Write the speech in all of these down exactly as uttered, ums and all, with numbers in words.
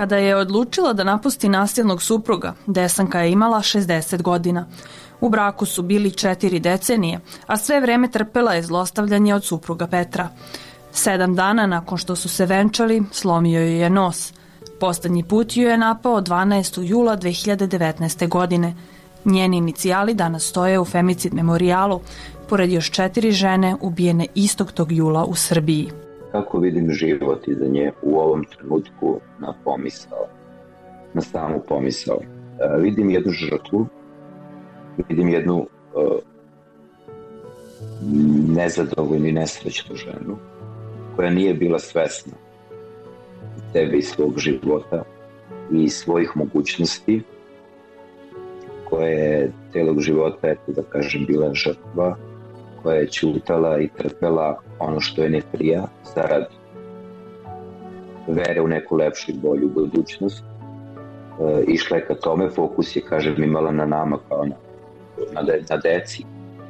Kada je odlučila da napusti nasilnog supruga, Desanka je imala šezdeset godina. U braku su bili četiri decenije, a sve vreme trpela je zlostavljanje od supruga Petra. Sedam dana nakon što su se venčali, slomio joj je nos. Poslednji put ju je napao dvanaestog jula dve hiljade devetnaeste. godine. Njeni inicijali danas stoje u femicid memorijalu, pored još četiri žene ubijene istog tog jula u Srbiji. Kako vidim život iza nje u ovom trenutku na pomisao, na samu pomisao. E, vidim jednu žrtvu, vidim jednu e, nezadovoljnu i nesrećnu ženu koja nije bila svesna sebe i svog života i svojih mogućnosti, koja je celog života, eto da kažem, bila žrtva, koja je ćutala i trpela ono što je ne prija, zarad vere u neku lepšu i bolju budućnost. E, išla je ka tome, fokus je, kažem, imala na nama kao na, na, de, na deci.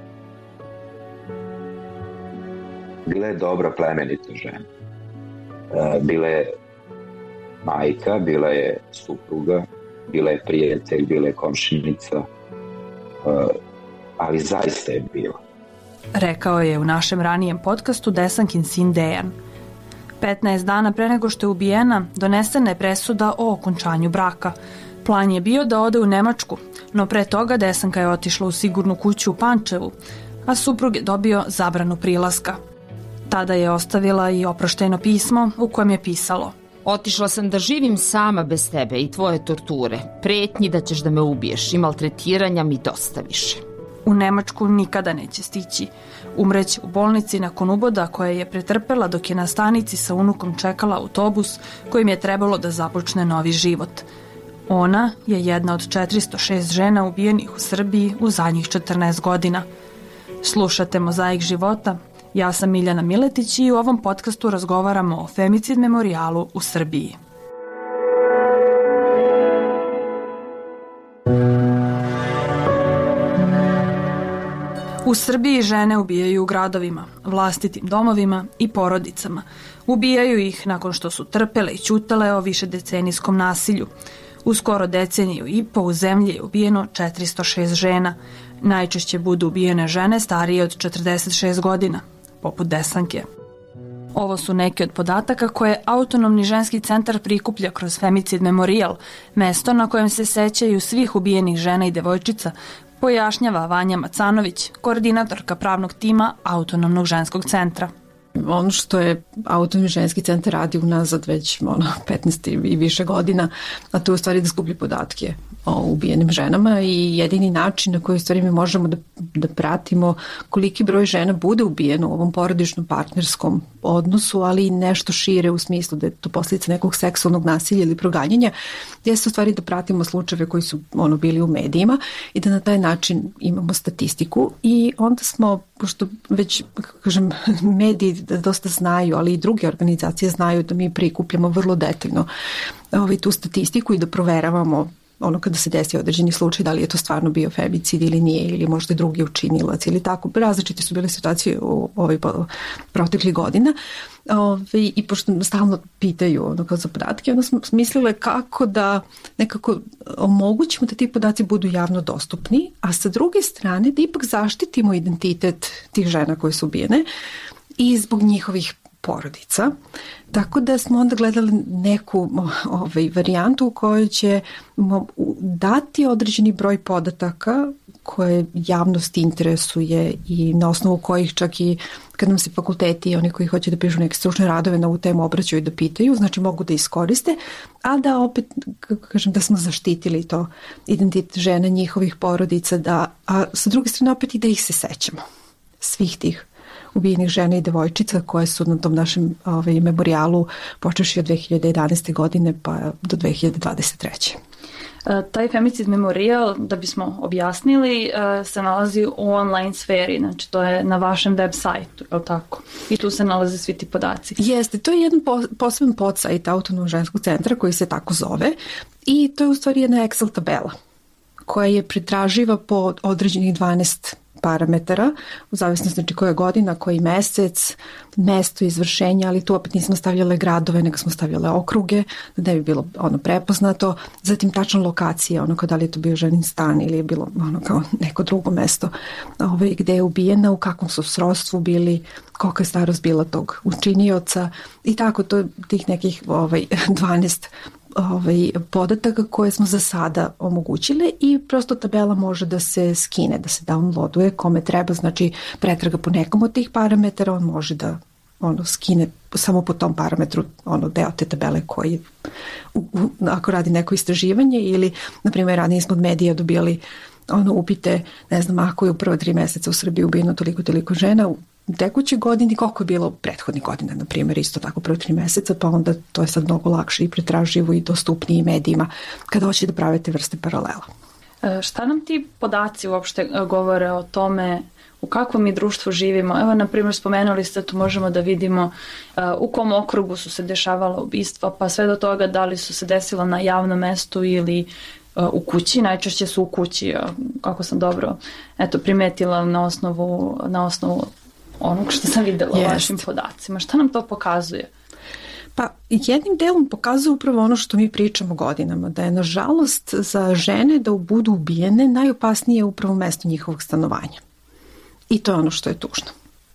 Bila je dobra, plemenita žena. E, bila je majka, bila je supruga, bila je prijatelj, bila je komšinica, uh, ali zaista je bila. Rekao je u našem ranijem podcastu Desankin sin Dejan. petnaest dana pre nego što je ubijena, donesena je presuda o okončanju braka. Plan je bio da ode u Nemačku, no pre toga Desanka je otišla u sigurnu kuću u Pančevu, a suprug je dobio zabranu prilaska. Tada je ostavila i oproštajno pismo u kojem je pisalo: Otišla sam da živim sama bez tebe i tvoje torture, pretnji da ćeš da me ubiješ i maltretiranja mi dosta više. U Nemačku nikada neće stići. Umreće u bolnici nakon uboda koje je pretrpela dok je na stanici sa unukom čekala autobus kojim je trebalo da započne novi život. Ona je jedna od četiristo šest žena ubijenih u Srbiji u zadnjih četrnaest godina. Slušate Mozaik života. Ja sam Miljana Miletić i u ovom podcastu razgovaramo o femicid memorijalu u Srbiji. U Srbiji žene ubijaju u gradovima, vlastitim domovima i porodicama. Ubijaju ih nakon što su trpele i ćutale o višedecenijskom nasilju. U skoro deceniju i po u zemlji je ubijeno četiristo šest žena. Najčešće budu ubijene žene starije od četrdeset šest godina, poput Desanke. Ovo su neki od podataka koje Autonomni ženski centar prikuplja kroz Femicid memorijal, mesto na kojem se sećaju svih ubijenih žena i devojčica, pojašnjava Vanja Macanović, koordinatorka pravnog tima Autonomnog ženskog centra. Ono što je Autonomni ženski centar radi unazad već ono, petnaest i više godina, a to je u stvari da skuplja podatke o ubijenim ženama i jedini način na koji u stvari mi možemo da, da pratimo koliki broj žena bude ubijeno u ovom porodičnom partnerskom odnosu, ali i nešto šire u smislu da je to posljedica nekog seksualnog nasilja ili proganjanja, jeste u stvari da pratimo slučajeve koji su ono, bili u medijima i da na taj način imamo statistiku i onda smo, pošto već, kažem, mediji da dosta znaju, ali i druge organizacije znaju da mi prikupljamo vrlo detaljno ovaj, tu statistiku i da proveravamo ono kada se desi određeni slučaj, da li je to stvarno bio femicid ili nije, ili možda drugi učinilac ili tako. Različite su bile situacije u ovoj proteklih godina. Ove, I pošto stalno pitaju ono kao za podatke, onda smo mislile kako da nekako omogućimo da ti podaci budu javno dostupni, a sa druge strane da ipak zaštitimo identitet tih žena koje su ubijene i zbog njihovih porodica. Tako da smo onda gledali neku ovaj, varijantu u kojoj ćemo dati određeni broj podataka koje javnost interesuje i na osnovu kojih čak i kad nam se fakulteti i oni koji hoće da pišu neke stručne radove na ovu temu obraćaju da pitaju, znači mogu da iskoriste, a da opet, kažem, da smo zaštitili to identitet žena, njihovih porodica, da, a sa druge strane opet i da ih se sećamo, svih tih ubijenih žena i devojčica koje su na tom našem ovaj, memorijalu počeši od dve hiljade jedanaeste. godine pa do dve hiljade dvadeset treće. E, taj femicid memorijal, da bismo objasnili, e, se nalazi u online sferi, znači to je na vašem web sajtu, je li tako? I tu se nalaze svi ti podaci. Jeste, to je jedan po, poseban podsajt Autonomnog ženskog centra koji se tako zove i to je u stvari jedna Excel tabela koja je pretraživa po određenih dvanaest parametara, u zavisnosti znači koja godina, koji mesec, mesto izvršenja, ali tu opet nismo stavljale gradove, nego smo stavljale okruge, da ne bi bilo ono prepoznato, zatim tačna lokacija, ono kao da li je to bio ženin stan ili je bilo ono kao neko drugo mesto ovaj, gde je ubijena, u kakvom su srodstvu bili, kolika je starost bila tog učinioca i tako to tih nekih ovaj, dvanaest ovaj, podataka koje smo za sada omogućile i prosto tabela može da se skine, da se downloaduje kome treba, znači pretraga po nekom od tih parametara, on može da ono skine samo po tom parametru ono deo te tabele koji u, u, ako radi neko istraživanje ili na primjer ranije smo od medija dobijali ono upite, ne znam, ako je u prva tri meseca u Srbiji ubijeno toliko toliko žena u tekućoj godini, koliko je bilo prethodnih godina, na primjer, isto tako prvo tri meseca, pa onda to je sad mnogo lakše i pretraživo i dostupniji medijima kada hoće da prave te vrste paralela. E, šta nam ti podaci uopšte govore o tome u kakvom mi društvu živimo? Evo, na primjer, spomenuli ste, tu možemo da vidimo uh, u kom okrugu su se dešavala ubistva, pa sve do toga da li su se desila na javnom mestu ili uh, u kući, najčešće su u kući, uh, kako sam dobro eto, primetila na osnovu, na osnovu onog što sam videla u vašim podacima. Šta nam to pokazuje? Pa jednim delom pokazuje upravo ono što mi pričamo godinama, da je nažalost za žene da budu ubijene najopasnije upravo mesto njihovog stanovanja. I to je ono što je tužno.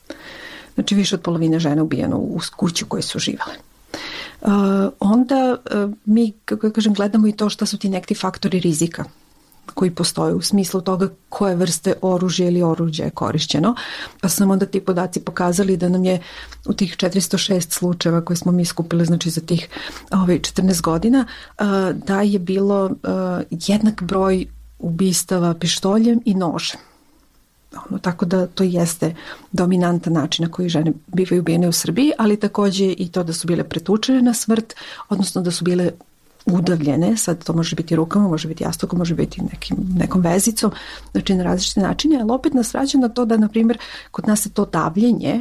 Znači više od polovine žena ubijeno u kući u kojoj su živale. Uh, onda uh, mi, kako kažem, gledamo i to šta su ti neki faktori rizika koji postoje u smislu toga koje vrste oružja ili oruđa je korišćeno. Pa su nam onda ti podaci pokazali da nam je u tih četiristo šest slučajeva koje smo mi skupili, znači za tih ovaj, četrnaest godina, uh, da je bilo uh, jednak broj ubistava pištoljem i nožem. Ono, tako da to jeste dominantan način na koji žene bivaju ubijene u Srbiji, ali takođe i to da su bile pretučene na smrt, odnosno da su bile udavljene, sad to može biti rukama, može biti jastukom, može biti nekim, nekom vezicom, znači na različite načine, ali opet nas vraća na to da, na primjer, kod nas se to davljenje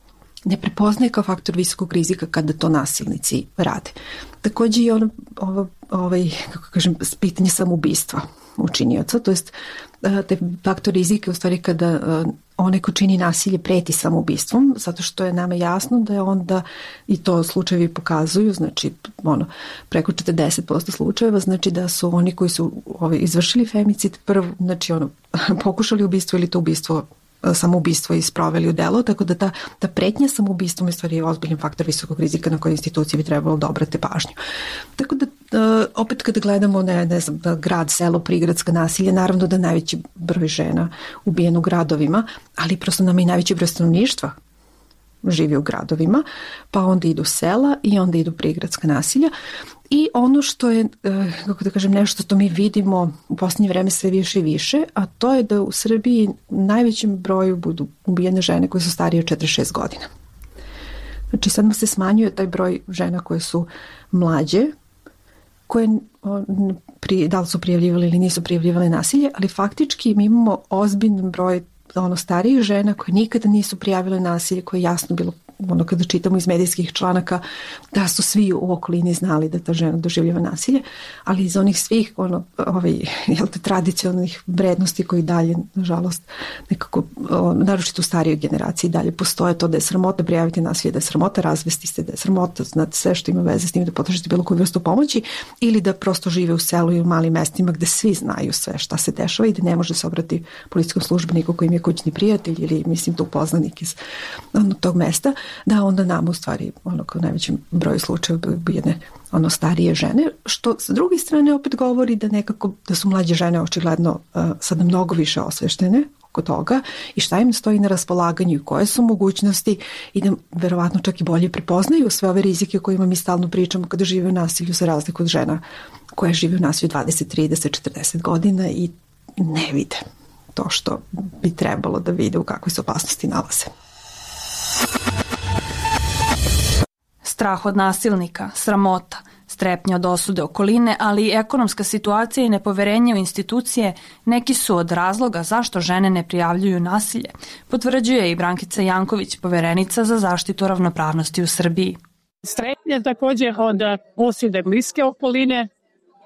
ne prepoznaje kao faktor visokog rizika kada to nasilnici rade. Takođe i ono, ovo, ovaj, kako kažem, pitanje samoubistva učinioca, to jest te faktor rizika u stvari kada onaj ko čini nasilje preti samoubistvom, zato što je nama jasno da je onda, i to slučajevi pokazuju, znači ono, preko četrdeset posto slučajeva, znači da su oni koji su ovaj, izvršili femicid prvo, znači ono, pokušali ubistvo ili to ubistvo samoubistvo i sproveli u delo, tako da ta, ta pretnja samoubistvom je stvari ozbiljan faktor visokog rizika na koje institucije bi trebalo da obrate pažnju. Tako da opet kada gledamo ne, ne znam, grad, selo, prigradska nasilje, naravno da najveći broj žena ubijen u gradovima, ali prosto nam i najveći broj stanovništva živi u gradovima, pa onda idu sela i onda idu prigradska nasilja. I ono što je, kako da kažem, nešto što mi vidimo u posljednje vreme sve više i više, a to je da u Srbiji najvećem broju budu ubijene žene koje su starije od četrdeset šest godina. Znači sad se smanjuje taj broj žena koje su mlađe, koje da li su prijavljivali ili nisu prijavljivali nasilje, ali faktički mi imamo ozbiljan broj ono starijih žena koje nikada nisu prijavile nasilje, koje je jasno bilo ono kada čitamo iz medijskih članaka da su svi u okolini znali da ta žena doživljava nasilje, ali iz onih svih ono, ovaj, jel te, tradicionalnih vrednosti koji dalje, nažalost, nekako, o, naročito u starijoj generaciji dalje postoje to da je sramota prijaviti nasilje, da je sramota razvesti se, da je sramota znati sve što ima veze s tim, da potražite bilo koju vrstu pomoći ili da prosto žive u selu i u malim mestima gde svi znaju sve šta se dešava i da ne može se obrati policijskom službeniku koji im je kućni prijatelj ili mislim tu poznanik iz ono, tog mesta, da onda nam u stvari ono kao najvećem broju slučajeva ubijene ono starije žene, što s druge strane opet govori da nekako da su mlađe žene očigledno uh, sada mnogo više osveštene oko toga i šta im stoji na raspolaganju i koje su mogućnosti i da verovatno čak i bolje prepoznaju sve ove rizike o kojima mi stalno pričamo kada žive u nasilju za razliku od žena koje žive u nasilju dvadeset, trideset, četrdeset godina i ne vide to što bi trebalo da vide u kakvoj se opasnosti nalaze. Strah od nasilnika, sramota, strepnja od osude okoline, ali i ekonomska situacija i nepoverenje u institucije neki su od razloga zašto žene ne prijavljuju nasilje, potvrđuje i Brankica Janković, poverenica za zaštitu ravnopravnosti u Srbiji. Strepnja takođe od osude bliske okoline,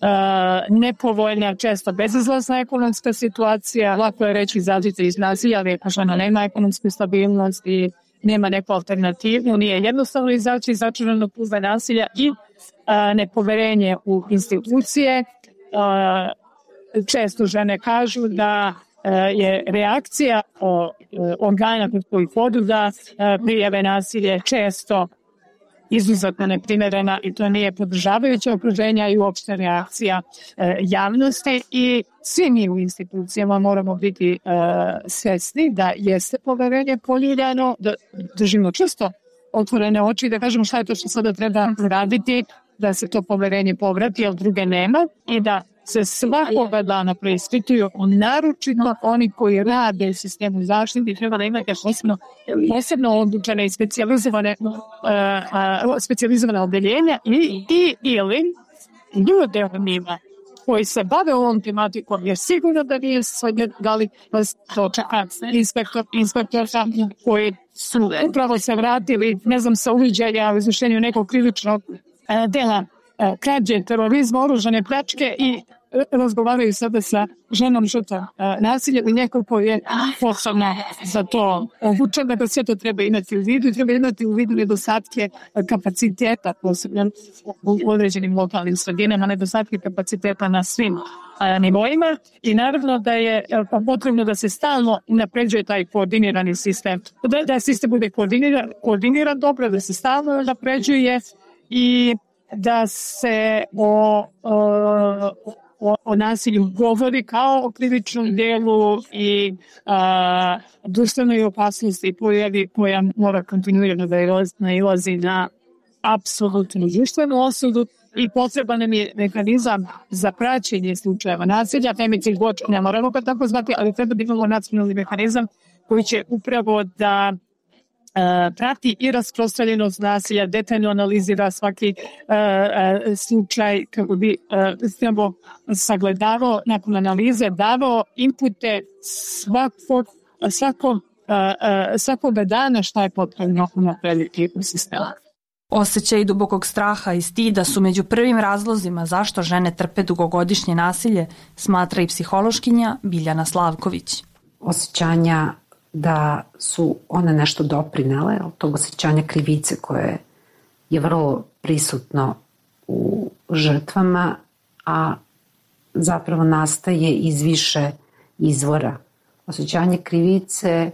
nepovoljna, često bezizlazna ekonomska situacija. Lako je reći izađite iz nasilja, ali ako žena nema ekonomsku stabilnost i nema neku alternativu, nije jednostavno izaći iz začaranog kruga nasilja i a, nepoverenje u institucije. A, često žene kažu da a, je reakcija o, organa kod kojih vodu da a, prijave nasilje često izuzetno neprimerena i to nije podržavajuće okruženja i uopšte reakcija e, javnosti i svi mi u institucijama moramo biti e, svesni da jeste poverenje poljuljano, da držimo često otvorene oči i da kažemo šta je to što sada treba raditi, da se to poverenje povrati, jer druge nema i da se svakoga dana preispituju, naročito oni koji rade u sistemu zaštite, treba da imate posebno, posebno odlučene i specijalizovane, uh, uh, specijalizovane odeljenja i, i ili ljude od njima koji se bave ovom tematikom, jer sigurno da nije svojde, da li vas to čeka inspektor, inspektor koji su upravo se vratili, ne znam, sa uviđaja u izvršenju nekog krivičnog uh, dela krađe, terorizma, oružane pljačke i razgovaraju sada sa ženom žrtvom nasilja i neko koji je posebno za to obučen, da sve to treba imati u vidu i treba imati u vidu nedostatke kapaciteta, posebno u određenim lokalnim sredinama, nedostatke kapaciteta na svim nivoima i naravno da je potrebno da se stalno unapređuje taj koordinirani sistem, da, da sistem bude koordiniran, koordiniran dobro, da se stalno unapređuje i da se o, o, o nasilju govori kao o krivičnom delu i a, društvenoj opasnosti pojavi koja mora kontinuirano da nailazi na apsolutnu društvenu osudu i potreban nam je mehanizam za praćenje slučajeva nasilja, femicid watch, ne moramo ga tako zvati, ali treba da imamo nacionalni mehanizam koji će upravo da Uh, prati i rasprostranjenost nasilja, detaljno analizira svaki uh, uh, slučaj kako bi uh, sagledavao nakon analize, davao inpute svakog, svakog, uh, uh, svakoga dana šta je potrebno unaprediti u sistemu. Osjećaj dubokog straha i stida su među prvim razlozima zašto žene trpe dugogodišnje nasilje, smatra i psihološkinja Biljana Slavković. Osjećanja da su one nešto doprinele, od tog osjećanja krivice koje je vrlo prisutno u žrtvama, a zapravo nastaje iz više izvora. Osjećanje krivice e,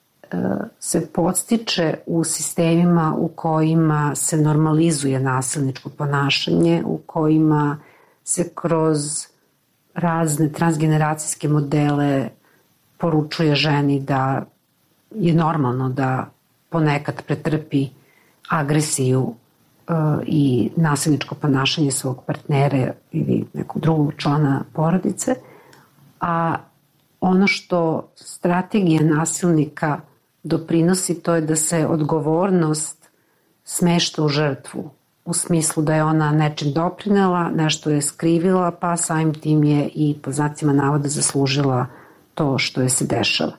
se podstiče u sistemima u kojima se normalizuje nasilničko ponašanje, u kojima se kroz razne transgeneracijske modele poručuje ženi da je normalno da ponekad pretrpi agresiju uh, i nasilničko ponašanje svog partnera ili nekog drugog člana porodice, a ono što strategija nasilnika doprinosi to je da se odgovornost smešta u žrtvu, u smislu da je ona nečim doprinela, nešto je skrivila, pa samim tim je i po znacima navoda zaslužila to što je se dešava.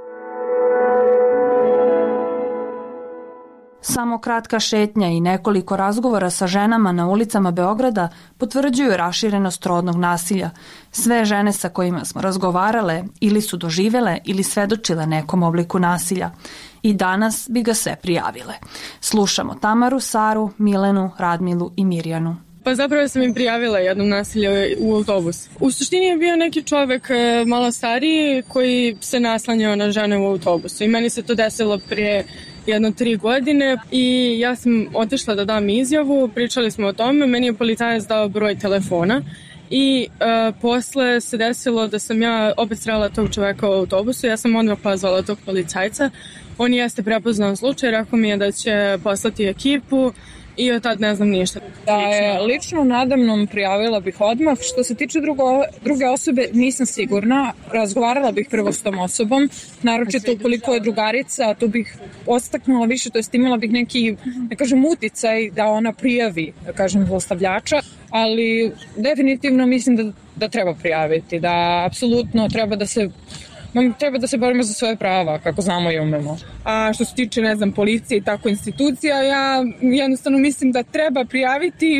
Samo kratka šetnja i nekoliko razgovora sa ženama na ulicama Beograda potvrđuju raširenost rodnog nasilja. Sve žene sa kojima smo razgovarale ili su doživele ili svedočile nekom obliku nasilja. I danas bi ga sve prijavile. Slušamo Tamaru, Saru, Milenu, Radmilu i Mirjanu. Pa zapravo sam im prijavila jednom nasilje u autobus. U suštini je bio neki čovek malo stariji koji se naslanjao na žene u autobusu i meni se to desilo prije jedno tri godine i ja sam otišla da dam izjavu, pričali smo o tome, meni je policajac dao broj telefona i uh, posle se desilo da sam ja opet srela tog čoveka u autobusu, ja sam odmah pozvala tog policajca, on jeste prepoznao slučaj, rekao mi je da će poslati ekipu i od tad ne znam ništa. Da je lično nadamnom prijavila bih odmah. Što se tiče drugo, druge osobe, nisam sigurna. Razgovarala bih prvo s tom osobom, naročito ukoliko je drugarica, tu bih ostaknula više, to jest imala bih neki, ne kažem, uticaj da ona prijavi, da kažem, zlostavljača, ali definitivno mislim da, da treba prijaviti, da apsolutno treba da se treba da se borimo za svoje prava, kako znamo i umemo. A što se tiče, ne znam, policije i tako institucija, ja jednostavno mislim da treba prijaviti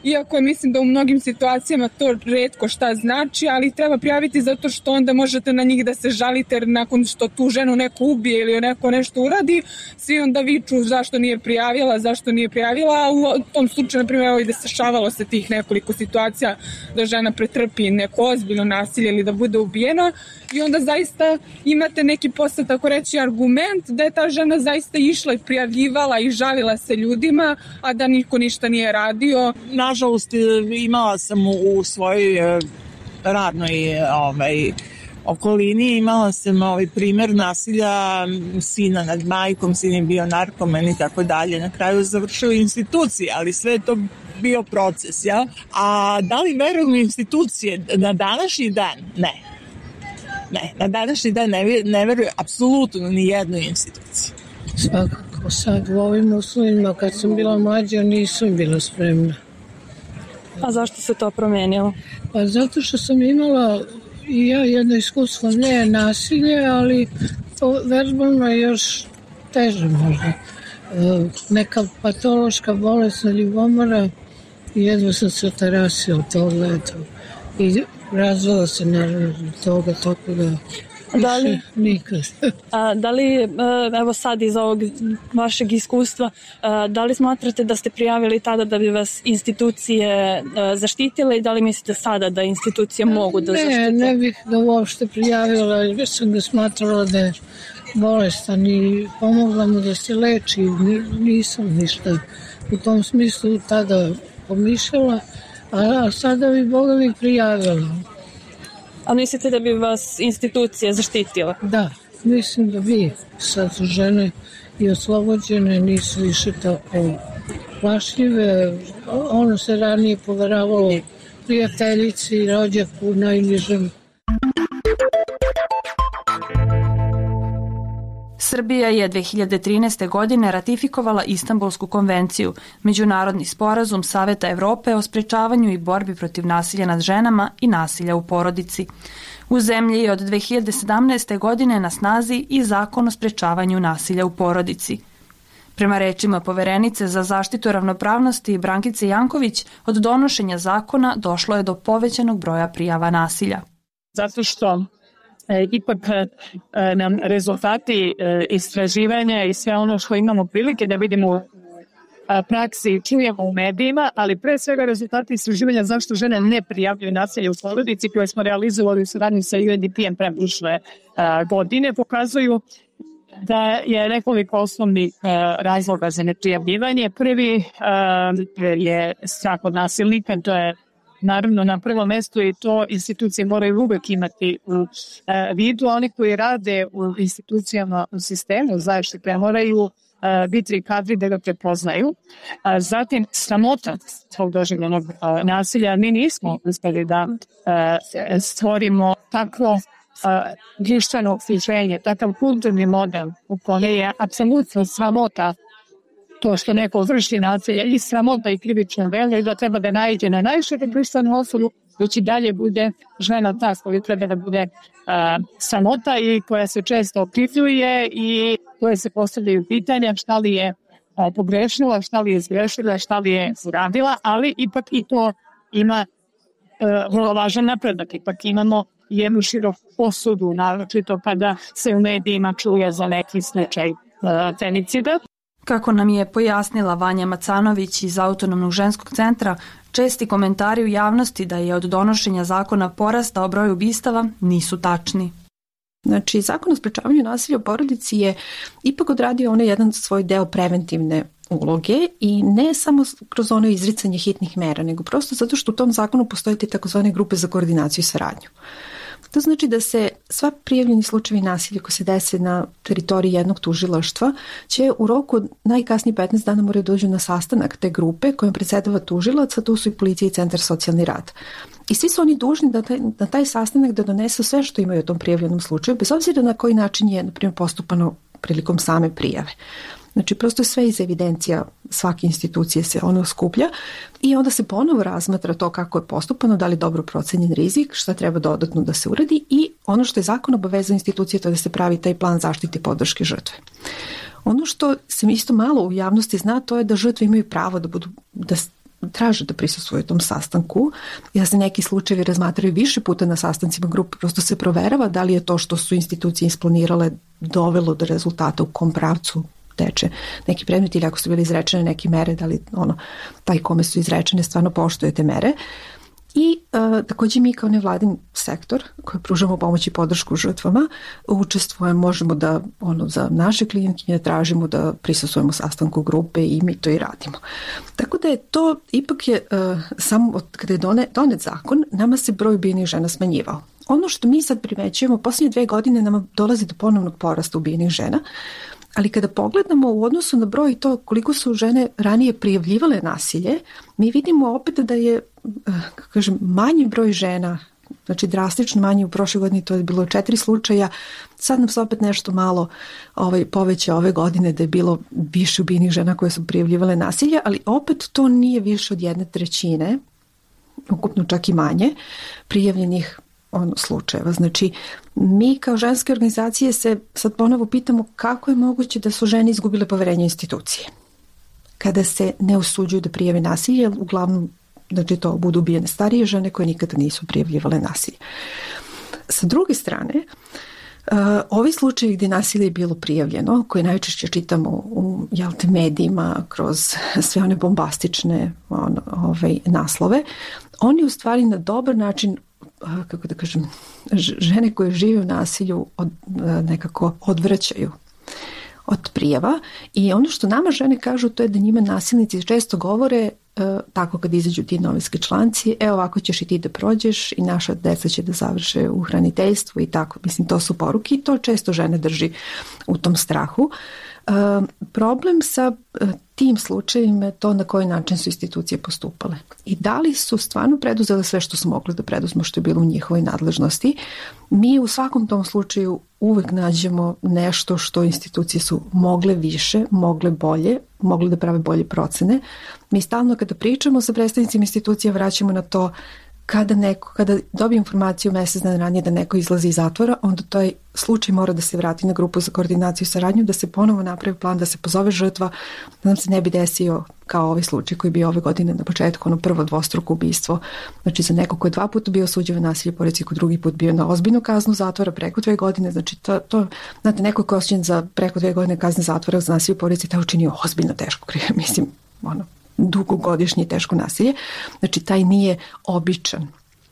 iako mislim da u mnogim situacijama to retko šta znači, ali treba prijaviti zato što onda možete na njih da se žalite, jer nakon što tu ženu neko ubije ili neko nešto uradi, svi onda viču zašto nije prijavila, zašto nije prijavila, a u tom slučaju, na primjer, i dešavalo se tih nekoliko situacija da žena pretrpi neko ozbiljno nasilje ili da bude ubijena i onda zaista imate neki posle, tako reći, argument da je ta žena zaista išla i prijavljivala i žalila se ljudima, a da niko ništa nije radio. Nažalost, imala sam u svojoj radnoj ovaj, okolini, imala sam ovaj primer nasilja sina nad majkom, sin je bio narkoman i tako dalje. Na kraju završio institucije, ali sve je to bio proces, ja? A da li verujem u institucije na današnji dan? Ne. Ne, na današnji dan ne, ne verujem apsolutno ni jednoj instituciji. Svakako, sad u ovim uslovima kad sam bila mlađa nisam bila spremna. A zašto se to promenilo? Pa zato što sam imala i ja jedno iskustvo, ne nasilje, ali to verbalno je još teže možda. Neka patološka bolesna ljubomora i jedva sam se otarasila od toga, eto. I razvala se naravno toga, tako da da li, nikad. A, da li, evo sad iz ovog vašeg iskustva, da li smatrate da ste prijavili tada da bi vas institucije zaštitile i da li mislite sada da institucije mogu da ne, zaštite? Ne, ne bih ga uopšte prijavila, jer sam ga smatrala da je bolestan i pomogla mu da se leči. Nisam ništa u tom smislu tada pomišljala, a sada bi Boga mi prijavila. A mislite da bi vas institucije zaštitile? Da, mislim da bi. Sad su žene i oslobođene, nisu više tako plašljive. Ono se ranije poveravalo prijateljici i rođaku najnižem. Srbija je dve hiljade trinaeste. godine ratifikovala Istanbulsku konvenciju, međunarodni sporazum Saveta Evrope o sprečavanju i borbi protiv nasilja nad ženama i nasilja u porodici. U zemlji je od dve hiljade sedamnaeste. godine na snazi i zakon o sprečavanju nasilja u porodici. Prema rečima poverenice za zaštitu ravnopravnosti Brankice Janković, od donošenja zakona došlo je do povećanog broja prijava nasilja. Zato što E, ipak e, nam rezultati e, istraživanja i sve ono što imamo prilike da vidimo u a, praksi čujemo u medijima, ali pre svega rezultati istraživanja zašto žene ne prijavljuju nasilje u porodici koje smo realizovali u saradnji sa U N D P-em pre prošle godine pokazuju da je nekoliko osnovnih uh, razloga za neprijavljivanje. Prvi uh, je strah od nasilnika, to je naravno na prvom mestu i to institucije moraju uvek imati u uh, vidu. Oni koji rade u institucijama u sistemu zaštite moraju uh, biti kadri da ga prepoznaju. Uh, zatim, sramota tog doživljenog uh, nasilja. Mi nismo uspeli da uh, stvorimo takvo društveno okruženje, takav kulturni model u kome je apsolutno sramota to što neko vrši nasilje i sramota i krivično delo i da treba da naiđe na najšire društvenu osudu, dok i dalje bude žena ta koja treba da bude uh, sramota i koja se često okrivljuje i koje se postavljaju pitanja šta li je uh, pogrešila, šta li je zgrešila, šta li je uradila, ali ipak i to ima uh, vrlo važan napredak. Ipak imamo jednu široku osudu, naročito kada se u medijima čuje za neki slučaj uh, femicida. Kako nam je pojasnila Vanja Macanović iz Autonomnog ženskog centra, česti komentari u javnosti da je od donošenja zakona porastao broj ubistava nisu tačni. Znači, zakon o sprečavanju nasilja u porodici je ipak odradio onaj jedan svoj deo preventivne uloge i ne samo kroz ono izricanje hitnih mera, nego prosto zato što u tom zakonu postoje te takozvane grupe za koordinaciju i saradnju. To znači da se sva prijavljeni slučajevi nasilja koji se dese na teritoriji jednog tužilaštva će u roku od najkasnije petnaest dana moraju dođu na sastanak te grupe kojom predsedava tužilac, a tu su i policija i centar socijalni rad. I svi su oni dužni da taj, na taj sastanak da donesu sve što imaju u tom prijavljenom slučaju, bez obzira na koji način je, na primjer, postupano prilikom same prijave. Znači, prosto sve iz evidencija svake institucije se ono skuplja i onda se ponovo razmatra to kako je postupano, da li dobro procenjen rizik, šta treba dodatno da se uradi i ono što je zakon obavezao institucije to je da se pravi taj plan zaštite i podrške žrtve. Ono što se isto malo u javnosti zna, to je da žrtve imaju pravo da budu, da traže da prisustvuju tom sastanku. Ja se neki slučajevi razmatraju više puta na sastancima grupe, prosto se proverava da li je to što su institucije isplanirale dovelo do rezultata, u kom pravcu teče neki predmet, ili ako su bile izrečene neke mere, da li ono, taj kome su izrečene stvarno poštuje te mere. I e, takođe mi kao nevladin sektor koji pružamo pomoć i podršku žrtvama učestvujemo, možemo da ono, za naše klijentkinje tražimo da prisustvujemo sastanku grupe i mi to i radimo. Tako da je to, ipak je e, samo od kada je donet, donet zakon, nama se broj ubijenih žena smanjivao. Ono što mi sad primećujemo, posljednje dve godine nama dolazi do ponovnog porasta ubijenih žena, ali kada pogledamo u odnosu na broj to koliko su žene ranije prijavljivale nasilje, mi vidimo opet da je, kako kažem, manji broj žena, znači drastično manji, u prošle godini to je bilo četiri slučaja, sad nam se opet nešto malo ovaj, poveće ove godine da je bilo više ubijenih žena koje su prijavljivale nasilje, ali opet to nije više od jedne trećine, ukupno čak i manje, prijavljenih ono, slučajeva. Znači, mi kao ženske organizacije se sad ponovo pitamo kako je moguće da su žene izgubile poverenje institucije. Kada se ne usuđuju da prijave nasilje, uglavnom, znači to budu ubijene starije žene koje nikada nisu prijavljivale nasilje. Sa druge strane, Uh, ovi slučajevi gdje nasilje je bilo prijavljeno, koje najčešće čitamo u jelte, medijima kroz sve one bombastične on, ovaj, naslove, oni u stvari na dobar način, uh, kako da kažem, žene koje žive u nasilju od, uh, nekako odvraćaju od prijava. I ono što nama žene kažu, to je da njima nasilnici često govore uh, tako kad izađu ti novinski članci, e ovako ćeš i ti da prođeš i naša deca će da završe u hraniteljstvu i tako. Mislim, to su poruke i to često žene drži u tom strahu. Uh, problem sa uh, tim slučajima je to na koji način su institucije postupale i da li su stvarno preduzele sve što su mogli da preduzmu, što je bilo u njihovoj nadležnosti. Mi u svakom tom slučaju uvek nađemo nešto što institucije su mogle više, mogle bolje, mogle da prave bolje procene. Mi stalno kada pričamo sa predstavnicima institucija vraćamo na to kada neko, kada dobije informaciju mesec dana ranije da neko izlazi iz zatvora, onda taj slučaj mora da se vrati na grupu za koordinaciju i saradnju, da se ponovo napravi plan, da se pozove žrtva, da nam se ne bi desio kao ovaj slučaj koji je bio ove godine na početku, ono prvo dvostruko ubistvo. Znači za neko ko je dva puta bio osuđen na nasilje porodice, ko drugi put bio na ozbiljnu kaznu zatvora preko dve godine, znači to, to znate, neko ko je osuđen za preko dve godine kazne zatvora za nasilje porodice, taj učinio ozbiljno teško krive, mislim, ono, dugogodišnje teško nasilje. Znači, taj nije običan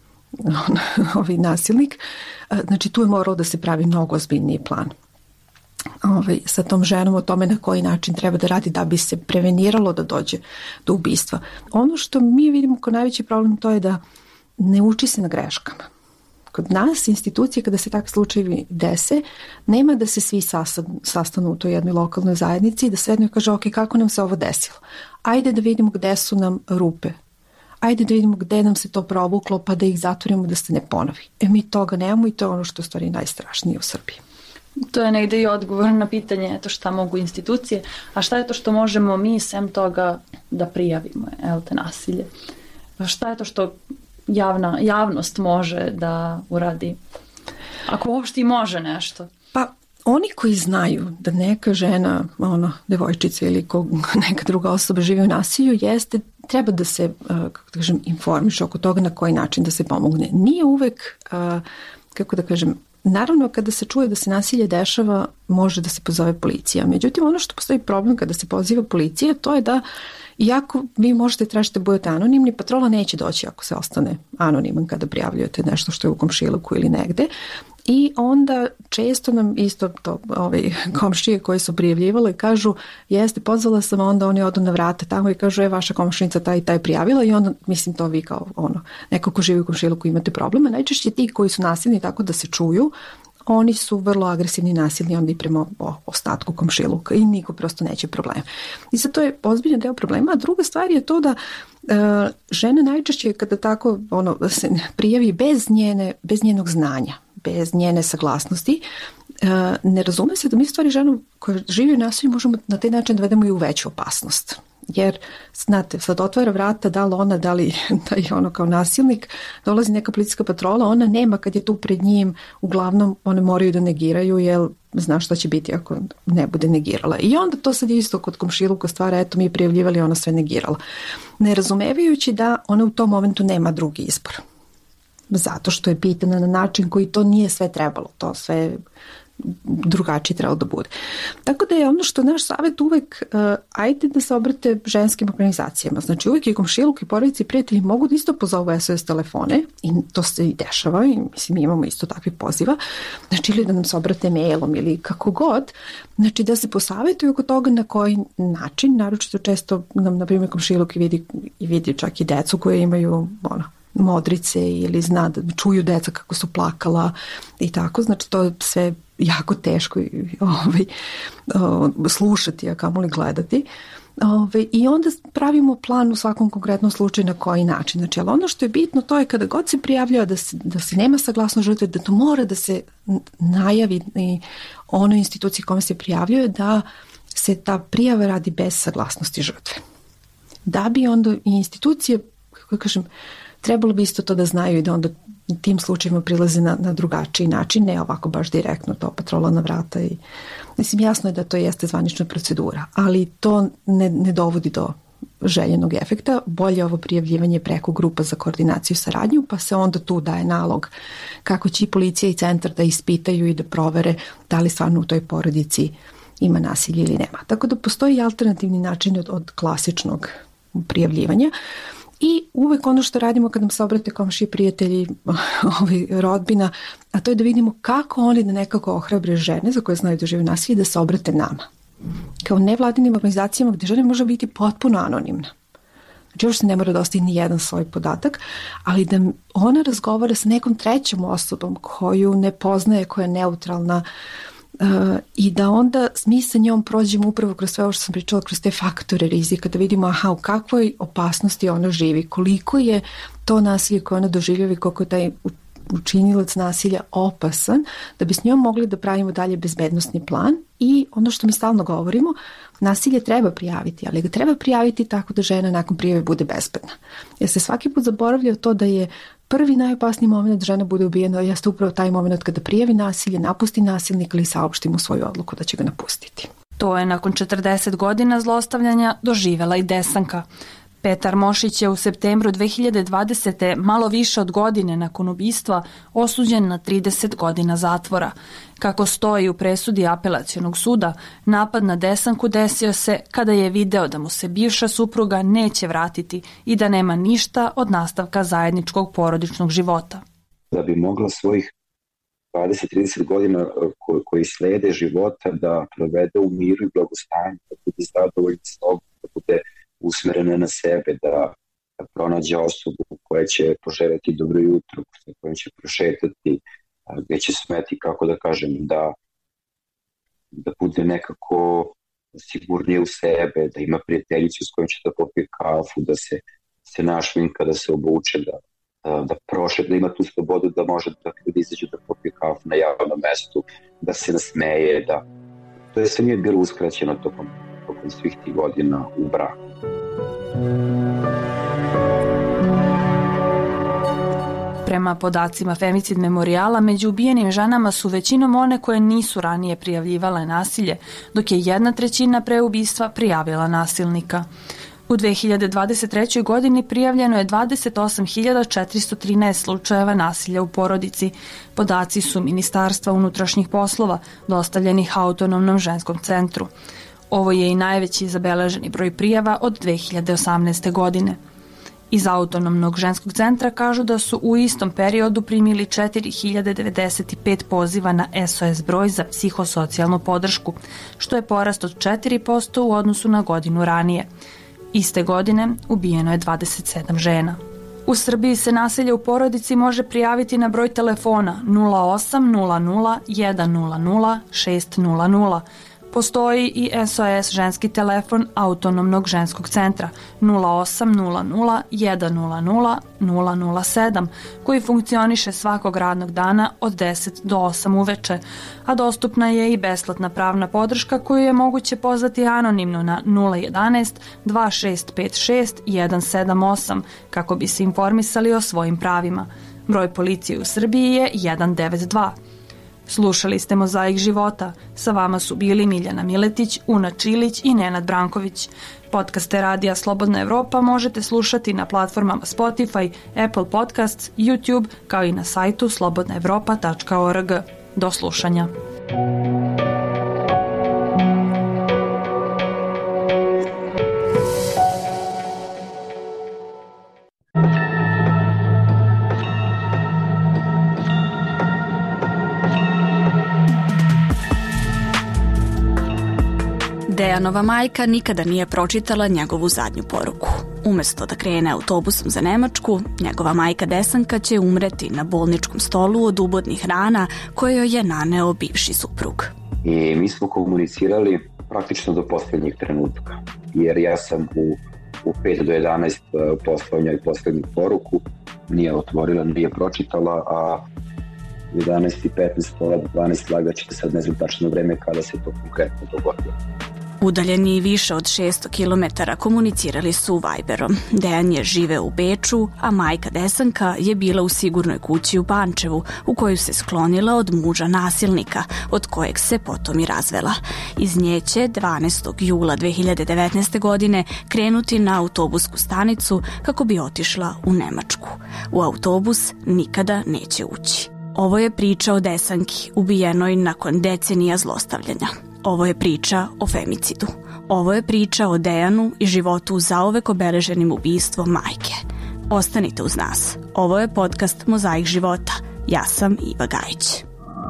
ovaj nasilnik. Znači, tu je moralo da se pravi mnogo ozbiljniji plan. Ovaj, sa tom ženom o tome na koji način treba da radi da bi se preveniralo da dođe do ubistva. Ono što mi vidimo kao najveći problem to je da ne uči se na greškama. Kod nas institucije kada se takvi slučajevi dese, nema da se svi sastanu u toj jednoj lokalnoj zajednici i da sednu i kaže ok, kako nam se ovo desilo? Ajde da vidimo gde su nam rupe. Ajde da vidimo gde nam se to provuklo pa da ih zatvorimo da se ne ponovi. E mi toga nemamo i to je ono što je u stvari najstrašnije u Srbiji. To je negde i odgovor na pitanje to šta mogu institucije, a šta je to što možemo mi sem toga da prijavimo, el te nasilje? Šta je to što javna, javnost može da uradi? Ako uopšte i može nešto. Pa oni koji znaju da neka žena, ono, devojčica ili ko, neka druga osoba živi u nasilju, jeste, treba da se, kako da kažem, informiše oko toga na koji način da se pomogne. Nije uvek, kako da kažem, naravno kada se čuje da se nasilje dešava, može da se pozove policija. Međutim, ono što postoji problem kada se poziva policija, to je da iako vi možete tražiti da budete anonimni, patrola neće doći ako se ostane anoniman kada prijavljujete nešto što je u komšiluku ili negde. I onda često nam isto to, ovaj, komšije koje su prijavljivale kažu jeste, pozvala sam, onda oni odu na vrata tamo i kažu je vaša komšinica taj i taj prijavila i onda mislim to vi kao ono, neko ko živi u komšiluku imate problema. Najčešće ti koji su nasilni tako da se čuju, oni su vrlo agresivni i nasilni onda i prema ostatku komšiluka i niko prosto neće problem. I sad to je ozbiljan deo problema. A druga stvar je to da e, žena najčešće kada tako ono, se prijavi bez, njene, bez njenog znanja, bez njene saglasnosti, e, ne razume se da mi stvari ženu koja živi u nasilju možemo na taj način da vedemo i u veću opasnost. Jer, znate, sad otvara vrata, da li ona, da li da je ono kao nasilnik, dolazi neka policijska patrola, ona nema kad je tu pred njim, uglavnom one moraju da negiraju, jer zna šta će biti ako ne bude negirala. I onda to sad je isto kod komšiluka stvara, eto mi je prijavljivali, ona sve negirala. Ne razumevajući da ona u tom momentu nema drugi izbor. Zato što je pitana na način koji to nije sve trebalo, to sve drugačije trebalo da bude. Tako da je ono što naš savjet uvek, uh, ajde da se obrate ženskim organizacijama. Znači uvek i komšiluk i porodici i prijatelji mogu da isto pozovu S O S telefone i to se i dešava i mislim mi imamo isto takvih poziva. Znači ili da nam se obrate mailom ili kako god. Znači da se posavetuju oko toga na koji način, naročito često nam na primjer komšiluk i vidi, i vidi čak i decu koje imaju ono, modrice ili zna da čuju deca kako su plakala i tako, znači to je sve jako teško ovaj, slušati, a kamoli gledati. Ovaj, I onda pravimo plan u svakom konkretnom slučaju na koji način. Znači, ali ono što je bitno to je kada god se prijavljava da se, da se nema saglasnost žrtve, da to mora da se najavi i onoj instituciji kome se prijavljuje da se ta prijava radi bez saglasnosti žrtve. Da bi onda i institucije, kako kažem, trebalo bi isto to da znaju i da onda tim slučajima prilaze na, na drugačiji način, ne ovako baš direktno to patrola na vrata i mislim jasno je da to jeste zvanična procedura, ali to ne, ne dovodi do željenog efekta. Bolje ovo prijavljivanje preko grupa za koordinaciju i saradnju, pa se onda tu daje nalog kako će i policija i centar da ispitaju i da provere da li stvarno u toj porodici ima nasilje ili nema. Tako da postoji alternativni način od, od klasičnog prijavljivanja. I uvek ono što radimo kad nam se obrate komšije, prijatelji, ovaj, rodbina, a to je da vidimo kako oni da nekako ohrabre žene za koje znaju da žive nasilje da se obrate nama. Kao nevladinim organizacijama gde žena može biti potpuno anonimna. Znači još se ne mora da ostavi ni jedan svoj podatak, ali da ona razgovara sa nekom trećom osobom koju ne poznaje, koja je neutralna, Uh, i da onda mi sa njom prođemo upravo kroz sve ovo što sam pričala, kroz te faktore rizika, da vidimo aha, u kakvoj opasnosti ona živi, koliko je to nasilje koje ona doživljava i koliko je taj učinilac nasilja opasan, da bi s njom mogli da pravimo dalje bezbednosni plan. I ono što mi stalno govorimo, nasilje treba prijaviti, ali ga treba prijaviti tako da žena nakon prijave bude bezbedna. Jer se svaki put zaboravlja to da je prvi najopasniji moment da žena bude ubijena jeste upravo taj moment kada prijavi nasilje, napusti nasilnika ili saopšti mu svoju odluku da će ga napustiti. To je nakon četrdeset godina zlostavljanja doživela i Desanka. Petar Mošić je u septembru dve hiljade dvadesete. malo više od godine nakon ubistva osuđen na trideset godina zatvora. Kako stoji u presudi apelacionog suda, napad na Desanku desio se kada je video da mu se bivša supruga neće vratiti i da nema ništa od nastavka zajedničkog porodičnog života. Da bi mogla svojih dvadeset do trideset godina koji slede života da provede u miru i blagostanju, da bude zadovoljna s sobom, da bude usmerena na sebe, da, da pronađe osobu koja će poželjeti dobro jutro, sa kojom će prošetati, gde će smeti, kako da kažem, da, da bude nekako sigurnije u sebe, da ima prijateljicu s kojom će da popije kafu, da se, se našminka, da se obuče, da, da, da prošet, da ima tu slobodu da može da, da izađe da popije kafu na javnom mestu, da se nasmeje, da to je sve nije bilo uskraćeno tokom, tokom svih tih godina u braku. Prema podacima Femicid memorijala, među ubijenim ženama su većinom one koje nisu ranije prijavljivale nasilje, dok je jedna trećina pre ubistva prijavila nasilnika. U dve hiljade dvadeset trećoj. godini prijavljeno je dvadeset osam hiljada četiristo trinaest slučajeva nasilja u porodici. Podaci su Ministarstva unutrašnjih poslova, dostavljenih Autonomnom ženskom centru. Ovo je i najveći zabeleženi broj prijava od dve hiljade osamnaeste. godine. Iz Autonomnog ženskog centra kažu da su u istom periodu primili četiri hiljade devedeset pet poziva na S O S broj za psihosocijalnu podršku, što je porast od četiri posto u odnosu na godinu ranije. Iste godine ubijeno je dvadeset sedam žena. U Srbiji se nasilje u porodici može prijaviti na broj telefona nula osam nula nula jedan nula nula šest nula nula, Postoji i S O S ženski telefon Autonomnog ženskog centra nula osam nula nula jedan nula nula nula nula sedam koji funkcioniše svakog radnog dana od deset do osam uveče, a dostupna je i besplatna pravna podrška koju je moguće pozvati anonimno na nula jedanaest dva šest pet šest jedan sedam osam kako bi se informisali o svojim pravima. Broj policije u Srbiji je jedan devet dva. Slušali ste Mozaik života. Sa vama su bili Miljana Miletić, Una Čilić i Nenad Branković. Podcaste Radija Slobodna Evropa možete slušati na platformama Spotify, Apple Podcasts, YouTube, kao i na sajtu slobodna evropa tačka org. Do slušanja. Dejanova majka nikada nije pročitala njegovu zadnju poruku. Umesto da krene autobusom za Nemačku, njegova majka Desanka će umreti na bolničkom stolu od ubodnih rana koje joj je naneo bivši suprug. I mi smo komunicirali praktično do posljednjeg trenutka, jer ja sam u, u pet do jedanaest poslao njoj posljednju poruku, nije otvorila, nije pročitala, a u jedanaest i petnaest, pola do dvanaest slagaće, sad ne znam tačno vreme kada se to konkretno dogodilo. Udaljeni više od šesto kilometara komunicirali su Viberom. Dejan je živeo u Beču, a majka Desanka je bila u sigurnoj kući u Pančevu, u koju se sklonila od muža nasilnika, od kojeg se potom i razvela. Iz nje će dvanaestog jula dve hiljade devetnaeste. godine krenuti na autobusku stanicu kako bi otišla u Nemačku. U autobus nikada neće ući. Ovo je priča o Desanki, ubijenoj nakon decenija zlostavljanja. Ovo je priča o femicidu. Ovo je priča o Dejanu i životu zauvek obeleženim ubistvom majke. Ostanite uz nas. Ovo je podcast Mozaik života. Ja sam Iva Gajić.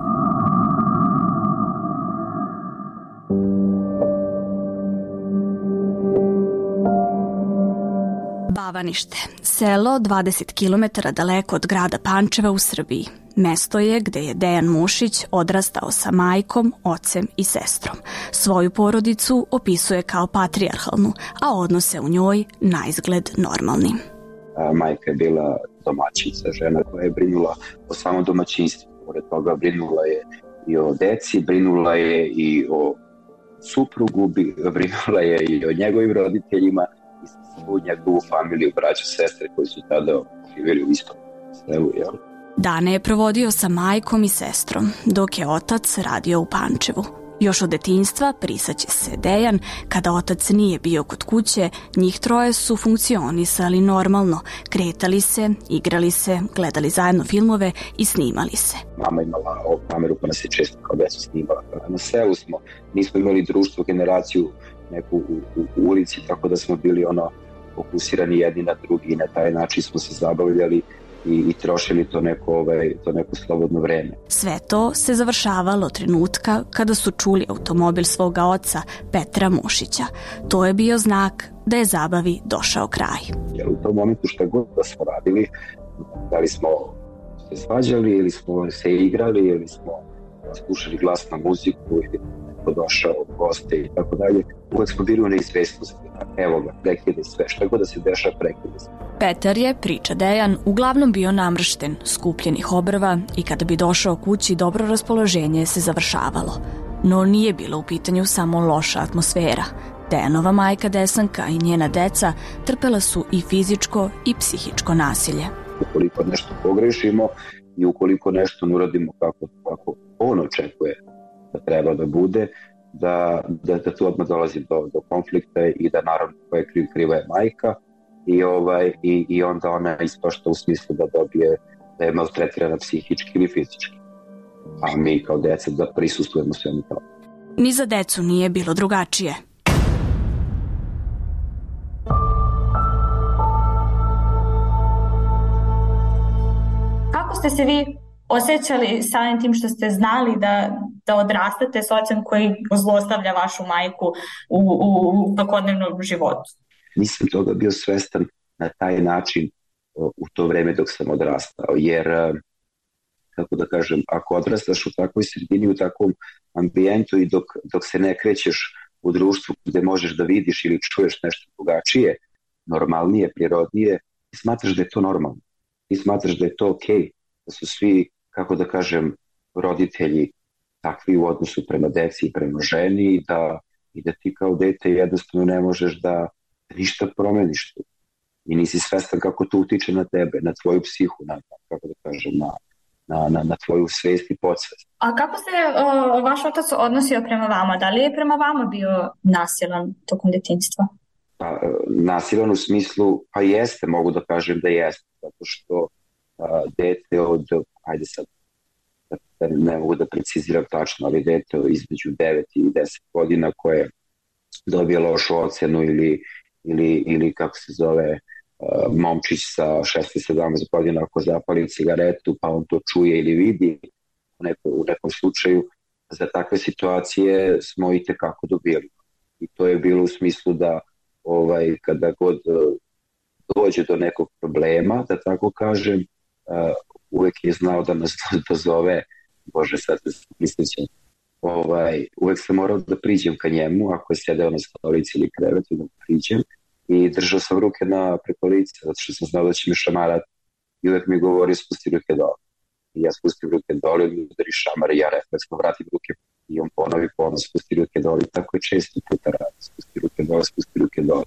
Bavanište, selo dvadeset kilometara daleko od grada Pančeva u Srbiji. Mesto je gde je Dejan Mušić odrastao sa majkom, ocem i sestrom. Svoju porodicu opisuje kao patrijarhalnu, a odnose u njoj naizgled normalnim. Majka je bila domaćica, žena koja je brinula o samom domaćinstvu. Pored toga brinula je i o deci, brinula je i o suprugu, brinula je i o njegovim roditeljima i svu njegovu familiju, braću, sestre koji su tada živjeli u istom selu, jel? Dane je provodio sa majkom i sestrom, dok je otac radio u Pančevu. Još od detinjstva prisaće se Dejan, kada otac nije bio kod kuće, njih troje su funkcionisali normalno, kretali se, igrali se, gledali zajedno filmove i snimali se. Mama imala ovu kameru pa nas je često kao decu snimala. Na selu smo, nismo imali društvo, generaciju neku u, u, u ulici, tako da smo bili ono fokusirani jedni na drugi i na taj način smo se zabavljali i, i trošili to neko, ovaj, to neko slobodno vreme. Sve to se završavalo trenutka kada su čuli automobil svoga oca Petra Mušića. To je bio znak da je zabavi došao kraj. Jer u tom momentu šta god da smo radili, da li smo se svađali ili smo se igrali ili smo slušali glasnu muziku ili neko došao goste i tako dalje, uvek smo bili u neizvestnosti. Evo ga, prekide sve, šta god da se dešava, prekide sve. Petar je, priča Dejan, uglavnom bio namršten, skupljenih obrva i kada bi došao kući dobro raspoloženje se završavalo. No nije bilo u pitanju samo loša atmosfera. Dejanova majka Desanka i njena deca trpela su i fizičko i psihičko nasilje. Ukoliko nešto pogrešimo i ukoliko nešto ne uradimo kako, kako on očekuje da treba da bude, da, da, da tu odmah dolazi do, do konflikta i da naravno koja je kriv, kriva je majka i, ovaj, i, i onda ona ispašta u smislu da dobije, da je maltretirana psihički ili fizički. A mi kao deca da prisustujemo svemu tome. Ni za decu nije bilo drugačije. Kako ste se vi osjećali samim tim što ste znali da, da odrastate s ocem koji zlostavlja vašu majku u, u, u svakodnevnom životu? Nisam toga bio svestan na taj način u to vreme dok sam odrastao, jer kako da kažem, ako odrastaš u takvoj sredini, u takvom ambijentu i dok, dok se ne krećeš u društvu gde možeš da vidiš ili čuješ nešto drugačije, normalnije, prirodnije, ti smatraš da je to normalno. Ti smatraš da je to okej, da su svi, kako da kažem, roditelji takvi u odnosu prema deci i prema ženi i da, i da ti kao dete jednostavno ne možeš da ništa promeniš tu. I nisi svestan kako to utiče na tebe, na tvoju psihu, na, kako da kažem, na, na, na, na tvoju svest i podsvest. A kako se o, vaš otac odnosio prema vama? Da li je prema vama bio nasilan tokom detinjstva? Pa, nasilan u smislu, pa jeste, mogu da kažem da jeste, zato što a, dete od, ajde sad, da ne mogu da preciziram tačno, ali dete između devet i deset godina koje dobije lošu ocenu ili, ili, ili kako se zove, uh, momčić sa šesnaest sedamnaest godina ako zapali cigaretu pa on to čuje ili vidi u, neko, u nekom slučaju, za takve situacije smo i tekako dobili. I to je bilo u smislu da ovaj, kada god uh, dođe do nekog problema, da tako kažem, uh, uvek je znao da nas dozove. Bože, sad se mislićem, ovaj, uvek sam morao da priđem ka njemu, ako je sedeo na stolici ili krevetu, da priđem i držao sam ruke na preko lice, zato što sam znao da će mi šamarati i uvek mi govori spusti ruke dole. I ja spustim ruke dole, mi udari šamar i ja refleksno vratim ruke i on ponovi ponovno spusti ruke dole i tako je često puta radi, spusti ruke dole, spusti ruke dole.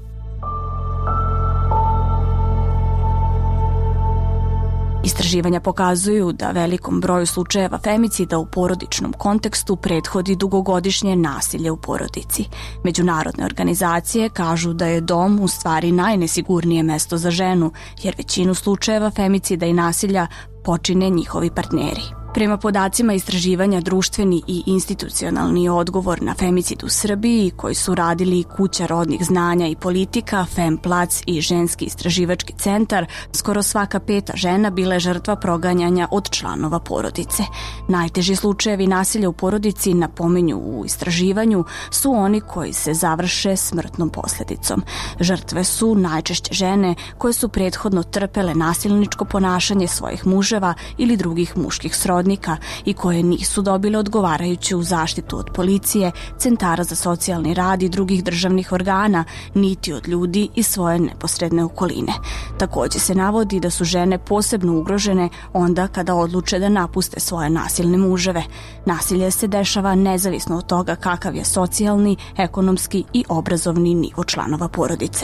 Istraživanja pokazuju da velikom broju slučajeva femicida u porodičnom kontekstu prethodi dugogodišnje nasilje u porodici. Međunarodne organizacije kažu da je dom u stvari najnesigurnije mesto za ženu, jer većinu slučajeva femicida i nasilja počine njihovi partneri. Prema podacima istraživanja društveni i institucionalni odgovor na femicid u Srbiji, koji su radili Kuća rodnih znanja i politika, Femplac i Ženski istraživački centar, skoro svaka peta žena bila je žrtva proganjanja od članova porodice. Najteži slučajevi nasilja u porodici, napominju u istraživanju, su oni koji se završe smrtnom posledicom. Žrtve su najčešće žene koje su prethodno trpele nasilničko ponašanje svojih muževa ili drugih muških srodnika i koje nisu dobile odgovarajuću zaštitu od policije, centara za socijalni rad i drugih državnih organa, niti od ljudi iz svoje neposredne okoline. Takođe se navodi da su žene posebno ugrožene onda kada odluče da napuste svoje nasilne muževe. Nasilje se dešava nezavisno od toga kakav je socijalni, ekonomski i obrazovni nivo članova porodice.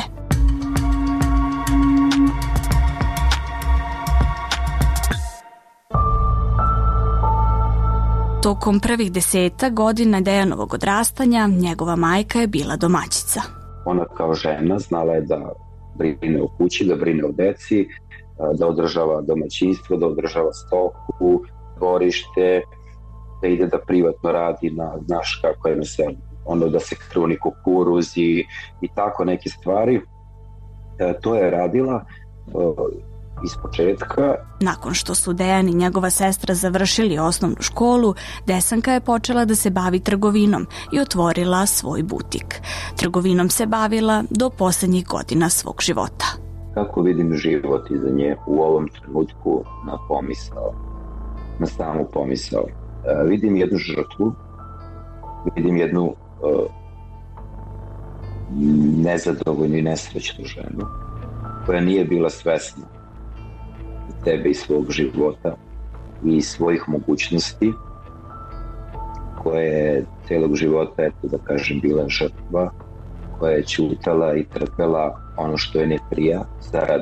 Tokom prvih deseta godina Dejanovog odrastanja njegova majka je bila domaćica. Ona kao žena znala je da brine o kući, da brine o deci, da održava domaćinstvo, da održava stoku, dvorište, da ide da privatno radi na, znaš kako je na selu, ono da se kruni kukuruz i, i tako neke stvari. E, to je radila iz početka. Nakon što su Dejan i njegova sestra završili osnovnu školu, Desanka je počela da se bavi trgovinom i otvorila svoj butik. Trgovinom se bavila do poslednjih godina svog života. Kako vidim život iza nje u ovom trenutku na pomisao, na samu pomisao. E, vidim jednu žrtvu, vidim jednu e, nezadovoljnu i nesrećnu ženu koja nije bila svesna tebe i svog života i svojih mogućnosti, koja je celog života, eto da kažem, bila žrtva, koja je ćutala i trpela ono što je ne prija zarad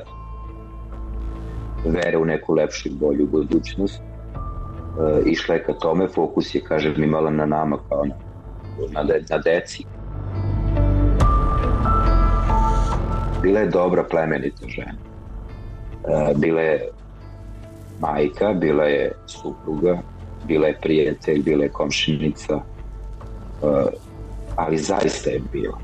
vere u neku lepšu i bolju budućnost. E, išla je ka tome, fokus je, kažem, imala na nama kao na, na, de, na deci. Bila je dobra, plemenita žena. E, bila je majka, bila je supruga, bila je prijatelj, bila je komšinica, uh, ali zaista je bila.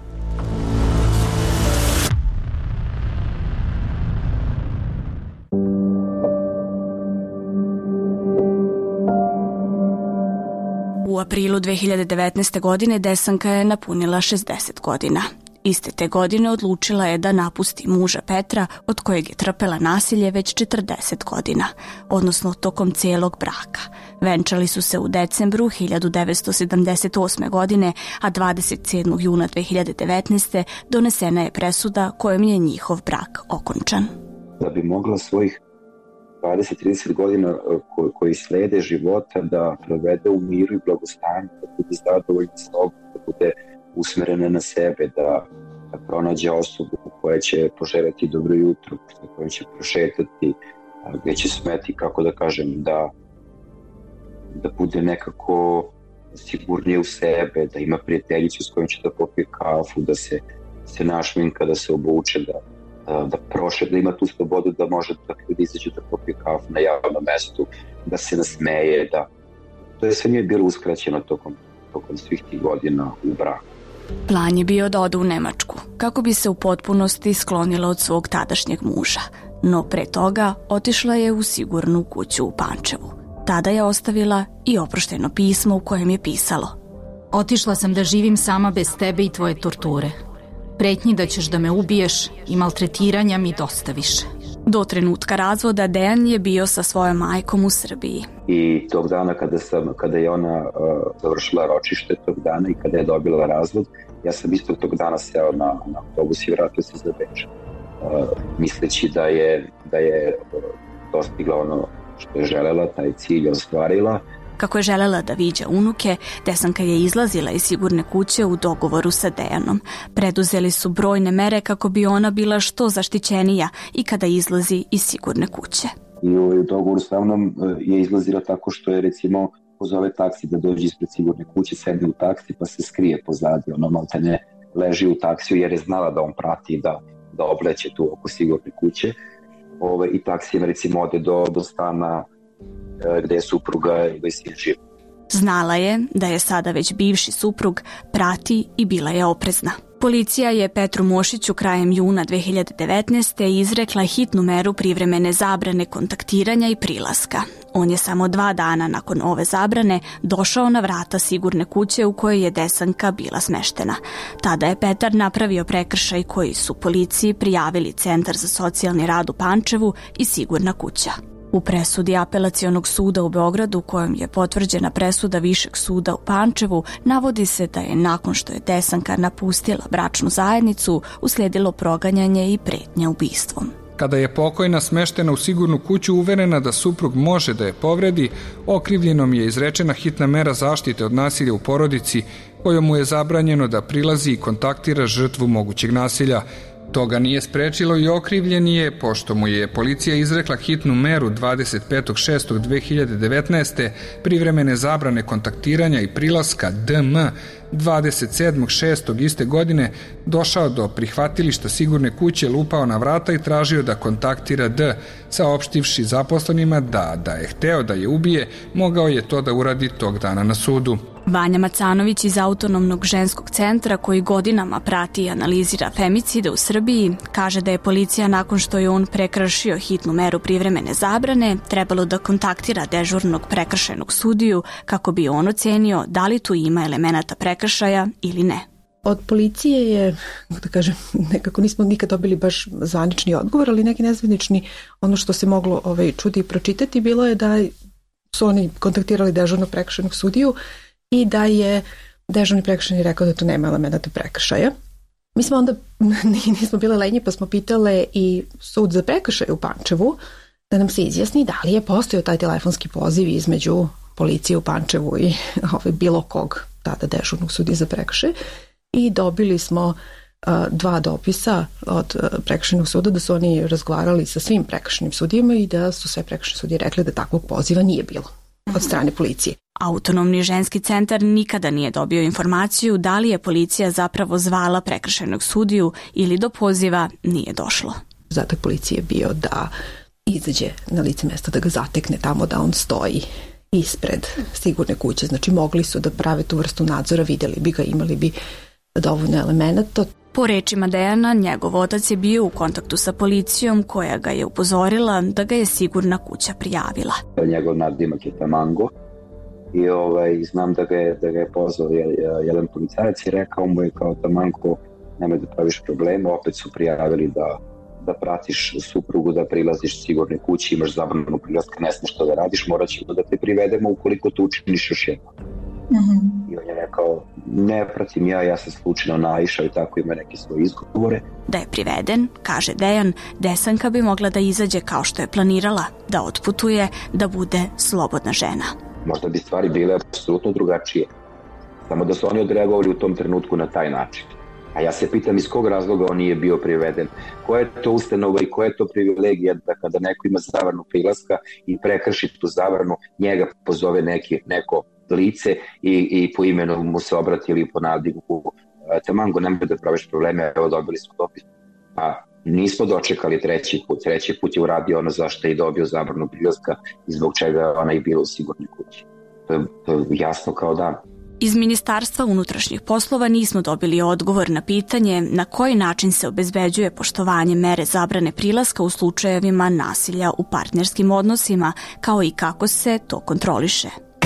U aprilu dve hiljade devetnaeste. godine Desanka je napunila šezdeset godina. Iste te godine odlučila je da napusti muža Petra od kojeg je trpela nasilje već četrdeset godina, odnosno tokom celog braka. Venčali su se u decembru hiljadu devetsto sedamdeset osme. godine, a dvadeset sedmog juna dve hiljade devetnaeste. donesena je presuda kojom je njihov brak okončan. Da bi mogla svojih dvadeset do trideset godina koji slede života da provede u miru i blagostanju, da bude zadovoljna sobom, da bude usmerena na sebe, da, da pronađe osobu koja će poželjeti dobro jutro, koja će prošetati, gdje će smeti, kako da kažem, da, da bude nekako sigurnije u sebe, da ima prijateljicu s kojom će da popije kafu, da se, se našminka, da se obuče, da, da, da proše, da ima tu slobodu da može da izađe da popije kafu na javnom mestu, da se nasmeje, da to je sve nije bilo uskraćeno tokom, tokom svih tih godina u braku. Plan je bio da ode u Nemačku, kako bi se u potpunosti sklonila od svog tadašnjeg muža, no pre toga otišla je u sigurnu kuću u Pančevu. Tada je ostavila i oprošteno pismo u kojem je pisalo: Otišla sam da živim sama bez tebe i tvoje torture. Pretnji da ćeš da me ubiješ i maltretiranja mi dosta više. Do trenutka razvoda Dejan je bio sa svojom majkom u Srbiji. I tog dana kada, sam, kada je ona uh, završila ročište tog dana i kada je dobila razvod, ja sam isto tog dana seo na, na autobus i vratio se za Beč. Uh, misleći da je, da je uh, dostigla ono što je želela, taj cilj ostvarila. Kako je želela da viđa unuke, Desanka je izlazila iz sigurne kuće u dogovoru sa Dejanom. Preduzeli su brojne mere kako bi ona bila što zaštićenija i kada izlazi iz sigurne kuće. I u dogovoru sa mnom je izlazila tako što je, recimo, pozove taksi da dođe ispred sigurne kuće, sedne u taksi pa se skrije pozadi. Ono malte ne leži u taksiju jer je znala da on prati da, da obleće tu oko sigurne kuće. Ove, I taksijem, recimo, ode do, do stana gde je supruga i sin živ. Znala je da je sada već bivši suprug, prati i bila je oprezna. Policija je Petru Mošiću krajem juna dve hiljade devetnaeste. izrekla hitnu meru privremene zabrane kontaktiranja i prilaska. On je samo dva dana nakon ove zabrane došao na vrata sigurne kuće u kojoj je Desanka bila smeštena. Tada je Petar napravio prekršaj koji su policiji prijavili Centar za socijalni rad u Pančevu i sigurna kuća. U presudi Apelacionog suda u Beogradu, kojom je potvrđena presuda Višeg suda u Pančevu, navodi se da je nakon što je Desanka napustila bračnu zajednicu, uslijedilo proganjanje i pretnja ubistvom. Kada je pokojna smeštena u sigurnu kuću uverena da suprug može da je povredi, okrivljenom je izrečena hitna mera zaštite od nasilja u porodici, kojom mu je zabranjeno da prilazi i kontaktira žrtvu mogućeg nasilja. Toga nije sprečilo i okrivljeni je, pošto mu je policija izrekla hitnu meru dvadeset petog šestog dve hiljade devetnaeste. privremene zabrane kontaktiranja i prilaska D M dvadeset sedmog šestog iste godine došao do prihvatilišta sigurne kuće, lupao na vrata i tražio da kontaktira D, saopštivši zaposlenima da, da je hteo da je ubije, mogao je to da uradi tog dana na sudu. Vanja Macanović iz Autonomnog ženskog centra, koji godinama prati i analizira femicide u Srbiji, kaže da je policija nakon što je on prekršio hitnu meru privremene zabrane trebalo da kontaktira dežurnog prekršajnog sudiju kako bi on ocenio da li tu ima elemenata prekršaja ili ne. Od policije je, da kažem, nekako nismo nikad dobili baš zvanični odgovor, ali neki nezvanični, ono što se moglo ovaj, čuti i pročitati, bilo je da su oni kontaktirali dežurnog prekršajnog sudiju i da je dežurni prekršajni rekao da tu nema elemenata prekršaja. Mi smo onda, nismo bile lenje, pa smo pitale i sud za prekršaj u Pančevu da nam se izjasni da li je postojao taj telefonski poziv između policije u Pančevu i ovaj, bilo kog tada dežurnog sudije za prekršaj. I dobili smo uh, dva dopisa od uh, prekršajnog suda da su oni razgovarali sa svim prekršajnim sudijama i da su sve prekršajne sudije rekli da takvog poziva nije bilo od strane policije. Autonomni ženski centar nikada nije dobio informaciju da li je policija zapravo zvala prekršajnog sudiju ili do poziva nije došlo. Zato je policije bio da izađe na lice mesta, da ga zatekne tamo da on stoji ispred sigurne kuće. Znači mogli su da prave tu vrstu nadzora, vidjeli bi ga, imali bi dovoljno elemenata. Po rečima Dejana, njegov otac je bio u kontaktu sa policijom koja ga je upozorila da ga je sigurna kuća prijavila. Njegov nadimak je Tamango i ovaj, znam da ga je, da ga je pozvao jedan policajac i rekao mu je kao Tamango, nemoj da praviš probleme, opet su prijavili da, da pratiš suprugu, da prilaziš sigurnoj kući, imaš zabranu prilaska, ne smiješ što da radiš, morat ćemo da te privedemo ukoliko to učiniš još jednom. Mm-hmm. I on je rekao, ne pratim ja, ja sam slučajno naišao i tako ima neke svoje izgovore. Da je priveden, kaže Dejan, Desanka bi mogla da izađe kao što je planirala, da otputuje, da bude slobodna žena. Možda bi stvari bile apsolutno drugačije, samo da su oni odreagovali u tom trenutku na taj način. A ja se pitam iz kog razloga on nije bio priveden. Koja je to ustanova i koja je to privilegija da kada neko ima zabranu prilaska i prekrši tu zabranu, njega pozove neki, neko lice i, i po imenu mu se obrati ili po nadimu. Tamango, nemoj da praviš probleme, evo dobili smo dopis. A nismo dočekali treći put. Treći put je uradio ono zašto je dobio zabranu prilaska i zbog čega ona je bila u sigurnoj kući. To je, to je jasno kao dan. Iz Ministarstva unutrašnjih poslova nismo dobili odgovor na pitanje na koji način se obezbeđuje poštovanje mere zabrane prilaska u slučajevima nasilja u partnerskim odnosima, kao i kako se to kontroliše.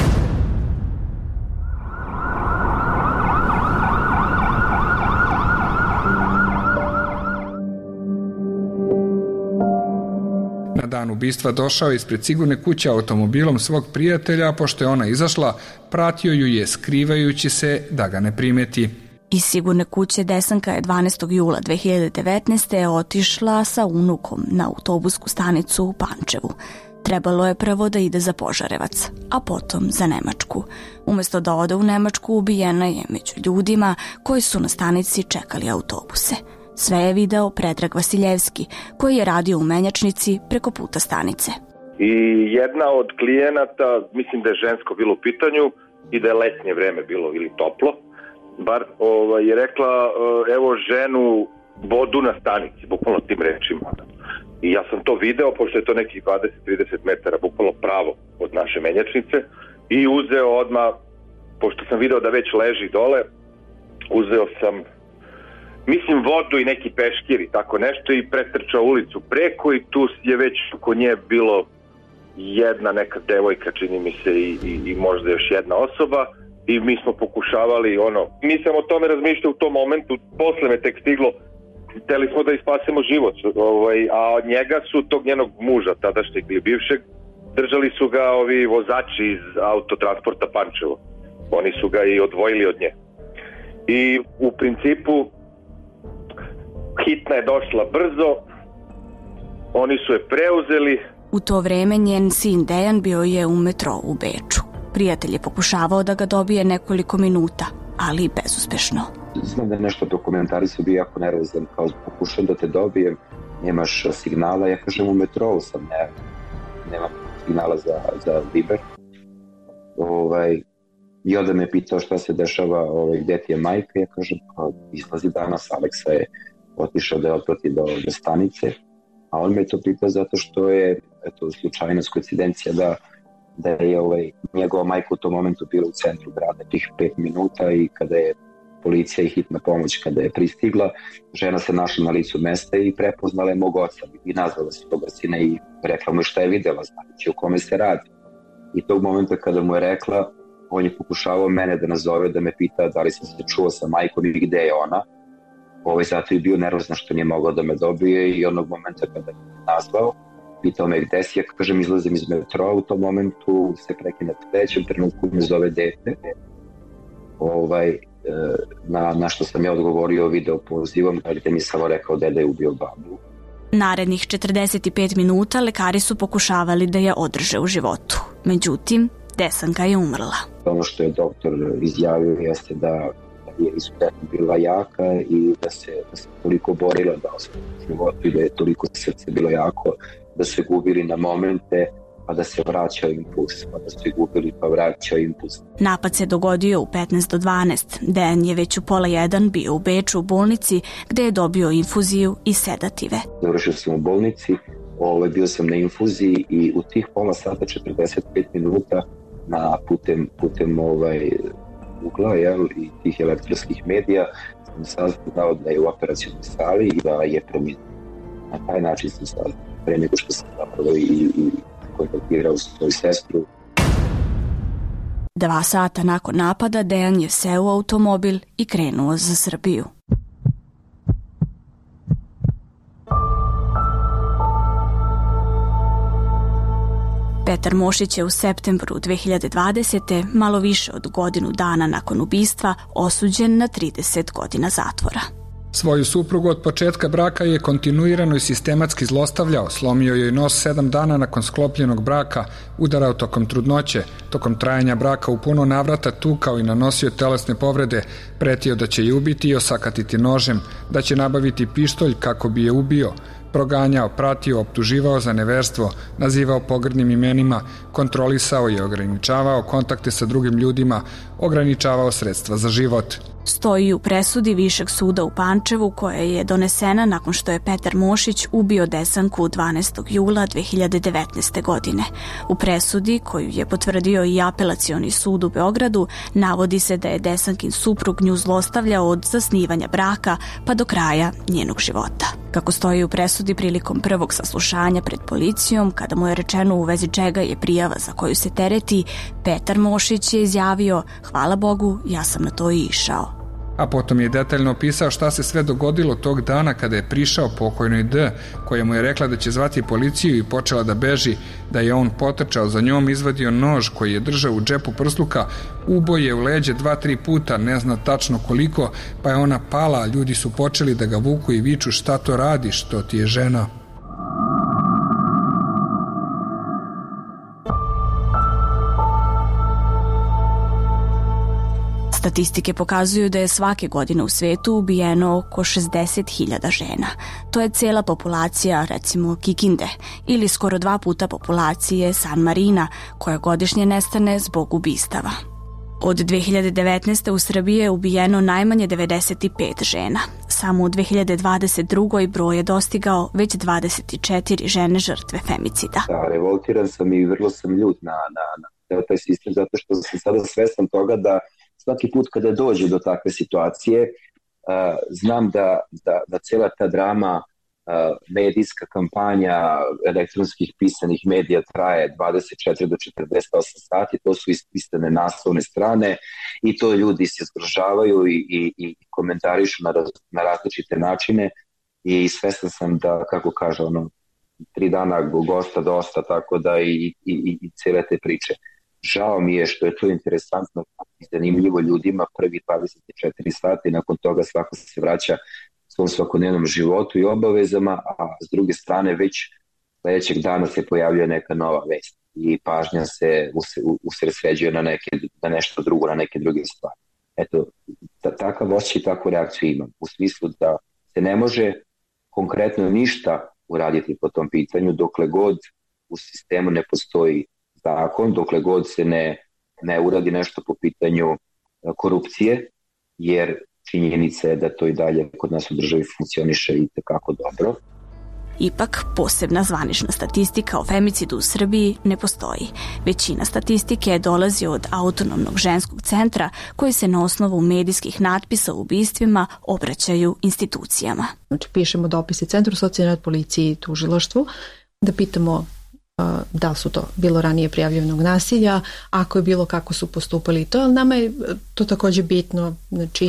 Na dan ubistva došao je ispred sigurne kuće automobilom svog prijatelja, a pošto je ona izašla, pratio ju je skrivajući se da ga ne primeti. Iz sigurne kuće Desanka je dvanaestog jula dve hiljade devetnaeste. otišla sa unukom na autobusku stanicu u Pančevu. Trebalo je prvo da ide za Požarevac, a potom za Nemačku. Umesto da ode u Nemačku, ubijena je među ljudima koji su na stanici čekali autobuse. Sve je video Predrag Vasiljevski, koji je radio u menjačnici preko puta stanice. I jedna od klijenata, mislim da je žensko bilo u pitanju i da je letnje vreme bilo ili toplo, bar ovaj, je rekla evo ženu vodu na stanici, bukvalno tim rečima. I ja sam to video, pošto je to nekih dvadeset do trideset metara, bukvalno pravo od naše menjačnice, i uzeo odmah, pošto sam video da već leži dole, uzeo sam mislim vodu i neki peškir i tako nešto i pretrčao ulicu preko i tu je već oko nje bilo jedna neka devojka, čini mi se, i, i, i možda još jedna osoba i mi smo pokušavali ono, mi sam o tome razmišljao u tom momentu, posle me tek stiglo, hteli smo da ispasemo život, ovaj, a od njega su tog njenog muža, tadašnjeg ili bivšeg, držali su ga ovi vozači iz autotransporta Pančevo, oni su ga i odvojili od nje. I u principu hitna je došla brzo, oni su je preuzeli. U to vreme njen sin Dejan bio je u metrou u Beču. Prijatelj je pokušavao da ga dobije nekoliko minuta, ali bezuspešno. Znam da nešto dokumentari su bio jako nervozan, kao pokušam da te dobijem, nemaš signala, ja kažem u metrou sam, ne, nemam signala za, za Viber. Ovaj, I onda me pitao šta se dešava, ovaj, gde ti je majka, ja kažem, kao, izlazi danas, Aleksa je otišao da je otprati do, do stanice, a on me to pitao zato što je eto, slučajnost, koincidencija da, da je ovaj, njegova majka u tom momentu bila u centru grada tih pet minuta i kada je policija i hitna pomoć kada je pristigla, žena se našla na licu mesta i prepoznala je mog oca i nazvala se toga sina i rekla mu šta je videla, znači o kome se radi. I tog momenta kada mu je rekla, on je pokušavao mene da nazove, da me pita da li sam se čuo sa majkom i gde je ona. Ovaj, zato je bio nervozan što nije mogao da me dobije i onog momenta kada je nazvao, pitao me gde si, ja kažem izlazim iz metroa, u tom momentu se prekine trećem trenutku me zove dete. Ovaj, na, na što sam ja odgovorio video pozivom gdje mi samo rekao deda je ubio babu. Narednih četrdeset pet minuta lekari su pokušavali da je održe u životu. Međutim, Desanka je umrla. Ono što je doktor izjavio jeste da je izuzetno bila jaka i da se, da se toliko borila da ostane u životu i da je toliko srce bilo jako da se gubili na momente pa da se vraćao impuls, pa da se gubili pa vraćao impuls. Napad se dogodio u petnaest do dvanaest. Dejan je već u pola jedan bio u Beču u bolnici gde je dobio infuziju i sedative. Završio sam u bolnici, ovaj, bio sam na infuziji i u tih pola sata četrdeset pet minuta na putem, putem ovaj, ugla jel, i tih elektronskih medija sam saznao da je u operacionoj sali i da je preminuo. Na taj način sam saznao, pre nego što sam zapravo i, i kontaktirao svoju sestru. Dva sata nakon napada Dejan je seo u automobil i krenuo za Srbiju. Petar Mošić je u septembru dve hiljade dvadesete. malo više od godinu dana nakon ubistva osuđen na trideset godina zatvora. Svoju suprugu od početka braka je kontinuirano i sistematski zlostavljao, slomio joj nos sedam dana nakon sklopljenog braka, udarao tokom trudnoće, tokom trajanja braka u puno navrata tukao i nanosio telesne povrede, pretio da će je ubiti i osakatiti nožem, da će nabaviti pištolj kako bi je ubio, proganjao, pratio, optuživao za neverstvo, nazivao pogrdnim imenima, kontrolisao i ograničavao kontakte sa drugim ljudima, ograničavao sredstva za život. Stoji u presudi Višeg suda u Pančevu koja je donesena nakon što je Petar Mošić ubio Desanku dvanaestog jula dve hiljade devetnaeste. godine. U presudi, koju je potvrdio i Apelacioni sud u Beogradu, navodi se da je Desankin suprug nju zlostavljao od zasnivanja braka pa do kraja njenog života. Kako stoji u presudi prilikom prvog saslušanja pred policijom, kada mu je rečeno u vezi čega je prijava za koju se tereti, Petar Mošić je izjavio: "Hvala Bogu, ja sam na to i išao." A potom je detaljno opisao šta se sve dogodilo tog dana kada je prišao pokojnoj D, koja mu je rekla da će zvati policiju i počela da beži, da je on potrčao za njom, izvadio nož koji je držao u džepu prsluka, ubo je u leđe dva, tri puta, ne zna tačno koliko, pa je ona pala, a ljudi su počeli da ga vuku i viču: "Šta to radiš, to ti je žena." Statistike pokazuju da je svake godine u svetu ubijeno oko šezdeset hiljada žena. To je cela populacija, recimo, Kikinde, ili skoro dva puta populacije San Marina, koja godišnje nestane zbog ubistava. Od dve hiljade devetnaeste. u Srbiji je ubijeno najmanje devedeset pet žena. Samo u dve hiljade dvadeset drugoj. broj je dostigao već dvadeset četiri žene žrtve femicida. Da, revoltiran sam i vrlo sam ljut na, na, na taj sistem, zato što sam sada svestan toga da svaki put kada dođe do takve situacije, uh, znam da, da, da cela ta drama, uh, medijska kampanja elektronskih pisanih medija traje dvadeset četiri do četrdeset osam sati, to su ispisane naslovne strane i to ljudi se zgrožavaju i, i, i komentarišu na, raz, na različite načine i svestan sam da, kako kaže ono, tri dana gosta dosta, tako da i, i, i cele te priče. Žao mi je što je to interesantno i zanimljivo ljudima prvi dvadeset četiri sata i nakon toga svako se vraća svom svakodnevnom životu i obavezama, a s druge strane već sledećeg dana se pojavljuje neka nova vest i pažnja se usredsređuje na, neke, na nešto drugo, na neke druge stvari. Eto, takav osjećaj i takvu reakciju imam, u smislu da se ne može konkretno ništa uraditi po tom pitanju dokle god u sistemu ne postoji zakon, dokle god se ne, ne uradi nešto po pitanju korupcije, jer činjenica je da to i dalje kod nas u državi funkcioniše i tekako dobro. Ipak, posebna zvanična statistika o femicidu u Srbiji ne postoji. Većina statistike dolazi od Autonomnog ženskog centra koji se na osnovu medijskih natpisa o ubistvima obraćaju institucijama. Znači, pišemo dopise Centru socijalne rad, policiji i tužilaštvu da pitamo da su to bilo ranije prijavljenog nasilja, ako je bilo kako su postupali to, ali nama je to takođe bitno, znači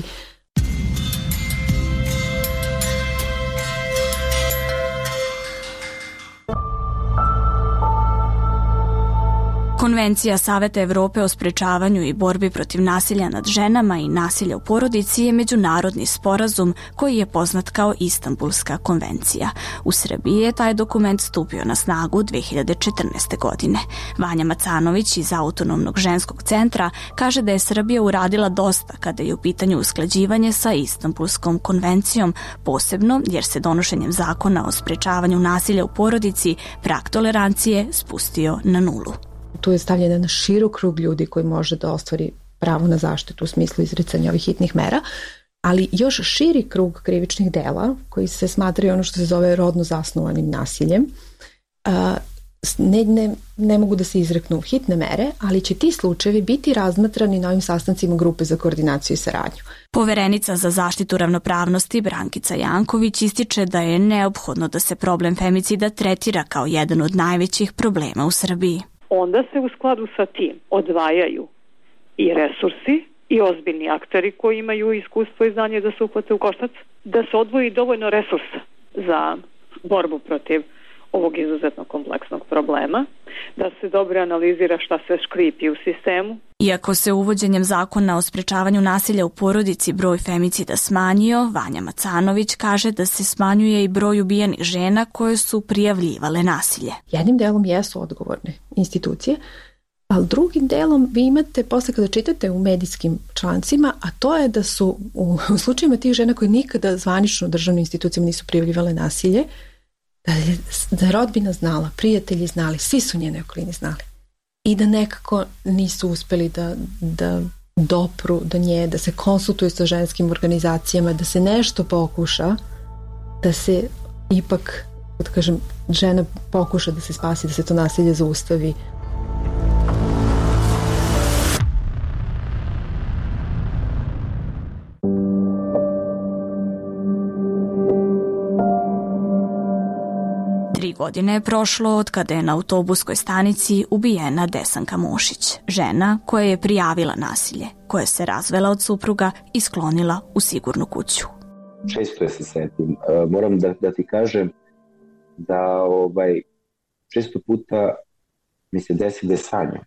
Konvencija Saveta Evrope o sprečavanju i borbi protiv nasilja nad ženama i nasilja u porodici je međunarodni sporazum koji je poznat kao Istanbulska konvencija. U Srbiji je taj dokument stupio na snagu dve hiljade četrnaeste. godine. Vanja Macanović iz Autonomnog ženskog centra kaže da je Srbija uradila dosta kada je u pitanju usklađivanje sa Istanbulskom konvencijom, posebno jer se donošenjem zakona o sprečavanju nasilja u porodici prag tolerancije spustio na nulu. Tu je stavljen jedan širok krug ljudi koji može da ostvari pravo na zaštitu u smislu izricanja ovih hitnih mera, ali još širi krug krivičnih dela koji se smatraju ono što se zove rodno zasnovanim nasiljem. Ne, ne, ne mogu da se izreknu hitne mere, ali će ti slučajevi biti razmatrani na ovim sastancima grupe za koordinaciju i saradnju. Poverenica za zaštitu ravnopravnosti Brankica Janković ističe da je neophodno da se problem femicida tretira kao jedan od najvećih problema u Srbiji. Onda se u skladu sa tim odvajaju i resursi i ozbiljni akteri koji imaju iskustvo i znanje da se uplate u koštac, da se odvoji dovoljno resursa za borbu protiv ovog izuzetno kompleksnog problema, da se dobro analizira šta se škripi u sistemu. Iako se uvođenjem zakona o sprečavanju nasilja u porodici broj femicida smanjio, Vanja Macanović kaže da se smanjuje i broj ubijenih žena koje su prijavljivale nasilje. Jednim delom jesu odgovorne institucije, ali drugim delom vi imate posle kada čitate u medijskim člancima, a to je da su u, u slučajima tih žena koje nikada zvanično u državnim institucijama nisu prijavljivale nasilje, da je, da je rodbina znala, prijatelji znali, svi su njene okolini znali. I da nekako nisu uspeli da, da dopru do nje, da se konsultuju sa ženskim organizacijama, da se nešto pokuša, da se ipak, da kažem, žena pokuša da se spasi, da se to nasilje zaustavi. Tri godine je prošlo od kada je na autobuskoj stanici ubijena Desanka Mošić, žena koja je prijavila nasilje, koja se razvela od supruga i sklonila u sigurnu kuću. Često je se setim. Moram da, da ti kažem da ovaj, često puta mi se desi da sanjam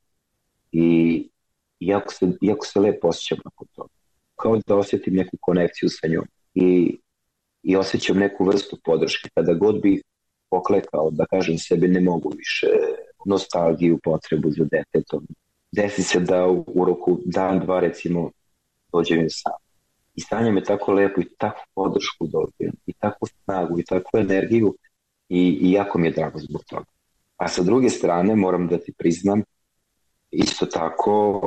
i jako se, jako se lepo osjećam nakon toga. Kao da osjetim neku konekciju sa njom i, i osjećam neku vrstu podrške. Kada god bih poklekao, da kažem sebi ne mogu više, nostalgiju, potrebu za detetom. Desi se da u, u roku dan, dva recimo dođem sam. I stanje me tako lepo i takvu podršku dobijem, i takvu snagu, i takvu energiju i, i jako mi je drago zbog toga. A sa druge strane moram da ti priznam, isto tako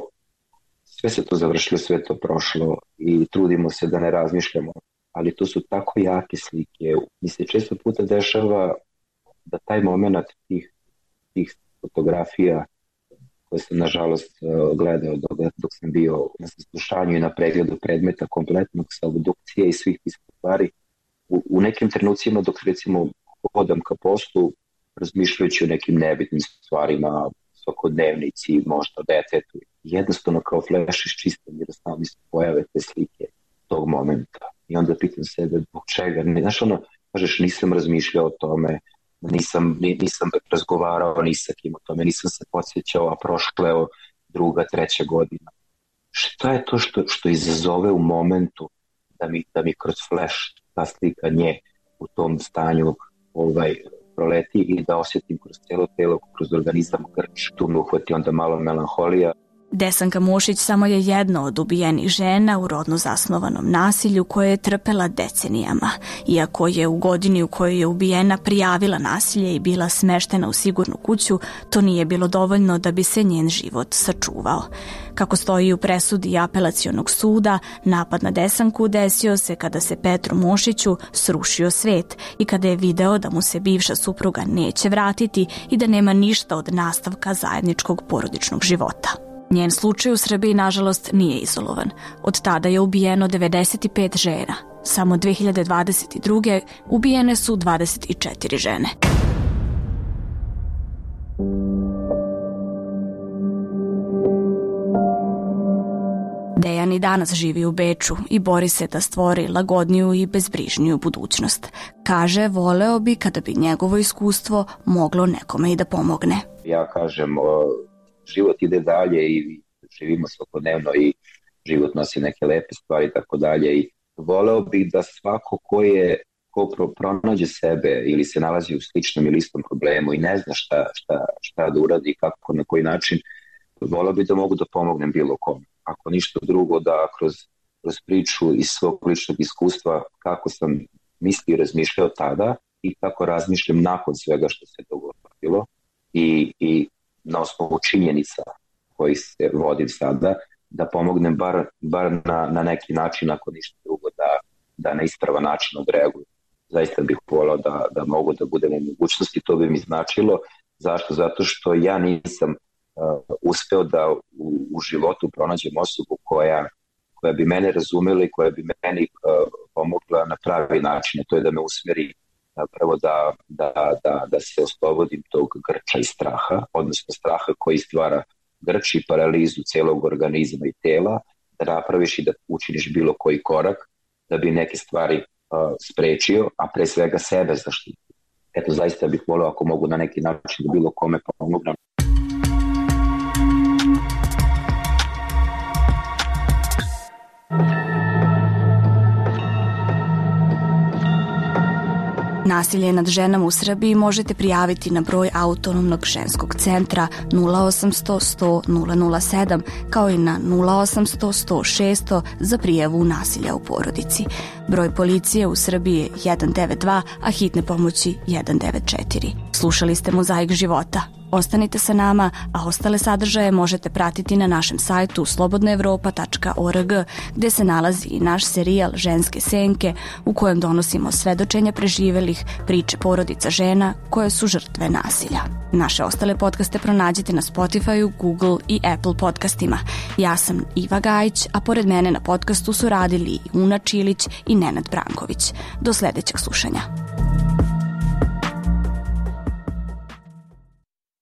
sve se to završilo, sve to prošlo i trudimo se da ne razmišljamo, ali to su tako jake slike. Mi se često puta dešava da taj moment tih, tih fotografija koje sam nažalost gledao dok, dok sam bio na saslušanju i na pregledu predmeta kompletnog sa obdukcije i svih tih stvari, u, u nekim trenucima dok recimo hodam ka poslu razmišljajući o nekim nebitnim stvarima, svakodnevnici, možda detetu, jednostavno kao fleš iščistam jer samo mi se pojave te slike tog momenta. I onda pitam sebe zbog čega, ne, znaš ono, kažeš nisam razmišljao o tome, nisam, nisam razgovarao ni sa kim o tome, nisam se podsjećao, a prošleo druga, treća godina. Šta je to što, što izazove u momentu da mi, da mi kroz flash ta slika nje u tom stanju ovaj, proleti i da osjetim kroz cijelo telo, kroz organizam grč, tu me uhvati onda malo melanholija. Desanka Mošić samo je jedna od ubijenih žena u rodno zasnovanom nasilju koje je trpela decenijama. Iako je u godini u kojoj je ubijena prijavila nasilje i bila smeštena u sigurnu kuću, to nije bilo dovoljno da bi se njen život sačuvao. Kako stoji u presudi apelacionog suda, napad na Desanku desio se kada se Petru Mošiću srušio svet i kada je video da mu se bivša supruga neće vratiti i da nema ništa od nastavka zajedničkog porodičnog života. Njen slučaj u Srbiji, nažalost, nije izolovan. Od tada je ubijeno devedeset pet žena. Samo dve hiljade dvadeset druge ubijene su dvadeset četiri žene. Dejan i danas živi u Beču i bori se da stvori lagodniju i bezbrižniju budućnost. Kaže, voleo bi kada bi njegovo iskustvo moglo nekome i da pomogne. Ja kažem, život ide dalje i živimo svakodnevno i život nosi neke lepe stvari i tako dalje i voleo bih da svako ko je ko pronađe sebe ili se nalazi u sličnom ili istom problemu i ne zna šta, šta, šta da uradi, kako, na koji način, voleo bih da mogu da pomognem bilo kome. Ako ništa drugo, da kroz, kroz priču iz svog ličnog iskustva kako sam mislio i razmišljao tada i kako razmišljam nakon svega što se dogodilo i, i na osnovu činjenica koji se vodim sada, da pomognem bar, bar na, na neki način, ako ništa drugo, da, da na ispravan način odreaguju. Zaista bih volao da, da mogu da budem u mogućnosti, to bi mi značilo. Zašto? Zato što ja nisam uh, uspeo da u, u životu pronađem osobu koja, koja bi mene razumela i koja bi meni uh, pomogla na pravi način. To je da me usmeri prvo da, da, da, da se oslobodim tog grča i straha, odnosno straha koji stvara grč i paralizu celog organizma i tela, da napraviš i da učiniš bilo koji korak da bi neke stvari uh, sprečio, a pre svega sebe zaštitio. Eto, zaista bih volio ako mogu na neki način da bilo kome pomognem. Nasilje nad ženama u Srbiji možete prijaviti na broj Autonomnog ženskog centra nula osamsto sto nula nula sedam kao i na nula osamsto sto šesto za prijavu nasilja u porodici. Broj policije u Srbiji je jedan devet dva, a hitne pomoći jedan devet četiri. Slušali ste Mozaik života. Ostanite sa nama, a ostale sadržaje možete pratiti na našem sajtu slobodna evropa tačka org, gde se nalazi i naš serijal Ženske senke, u kojem donosimo svedočenja preživelih, priče porodica žena koje su žrtve nasilja. Naše ostale podcaste pronađite na Spotify, Google i Apple podcastima. Ja sam Iva Gajić, a pored mene na podcastu su radili i Una Čilić i Nenad Branković. Do sledećeg slušanja.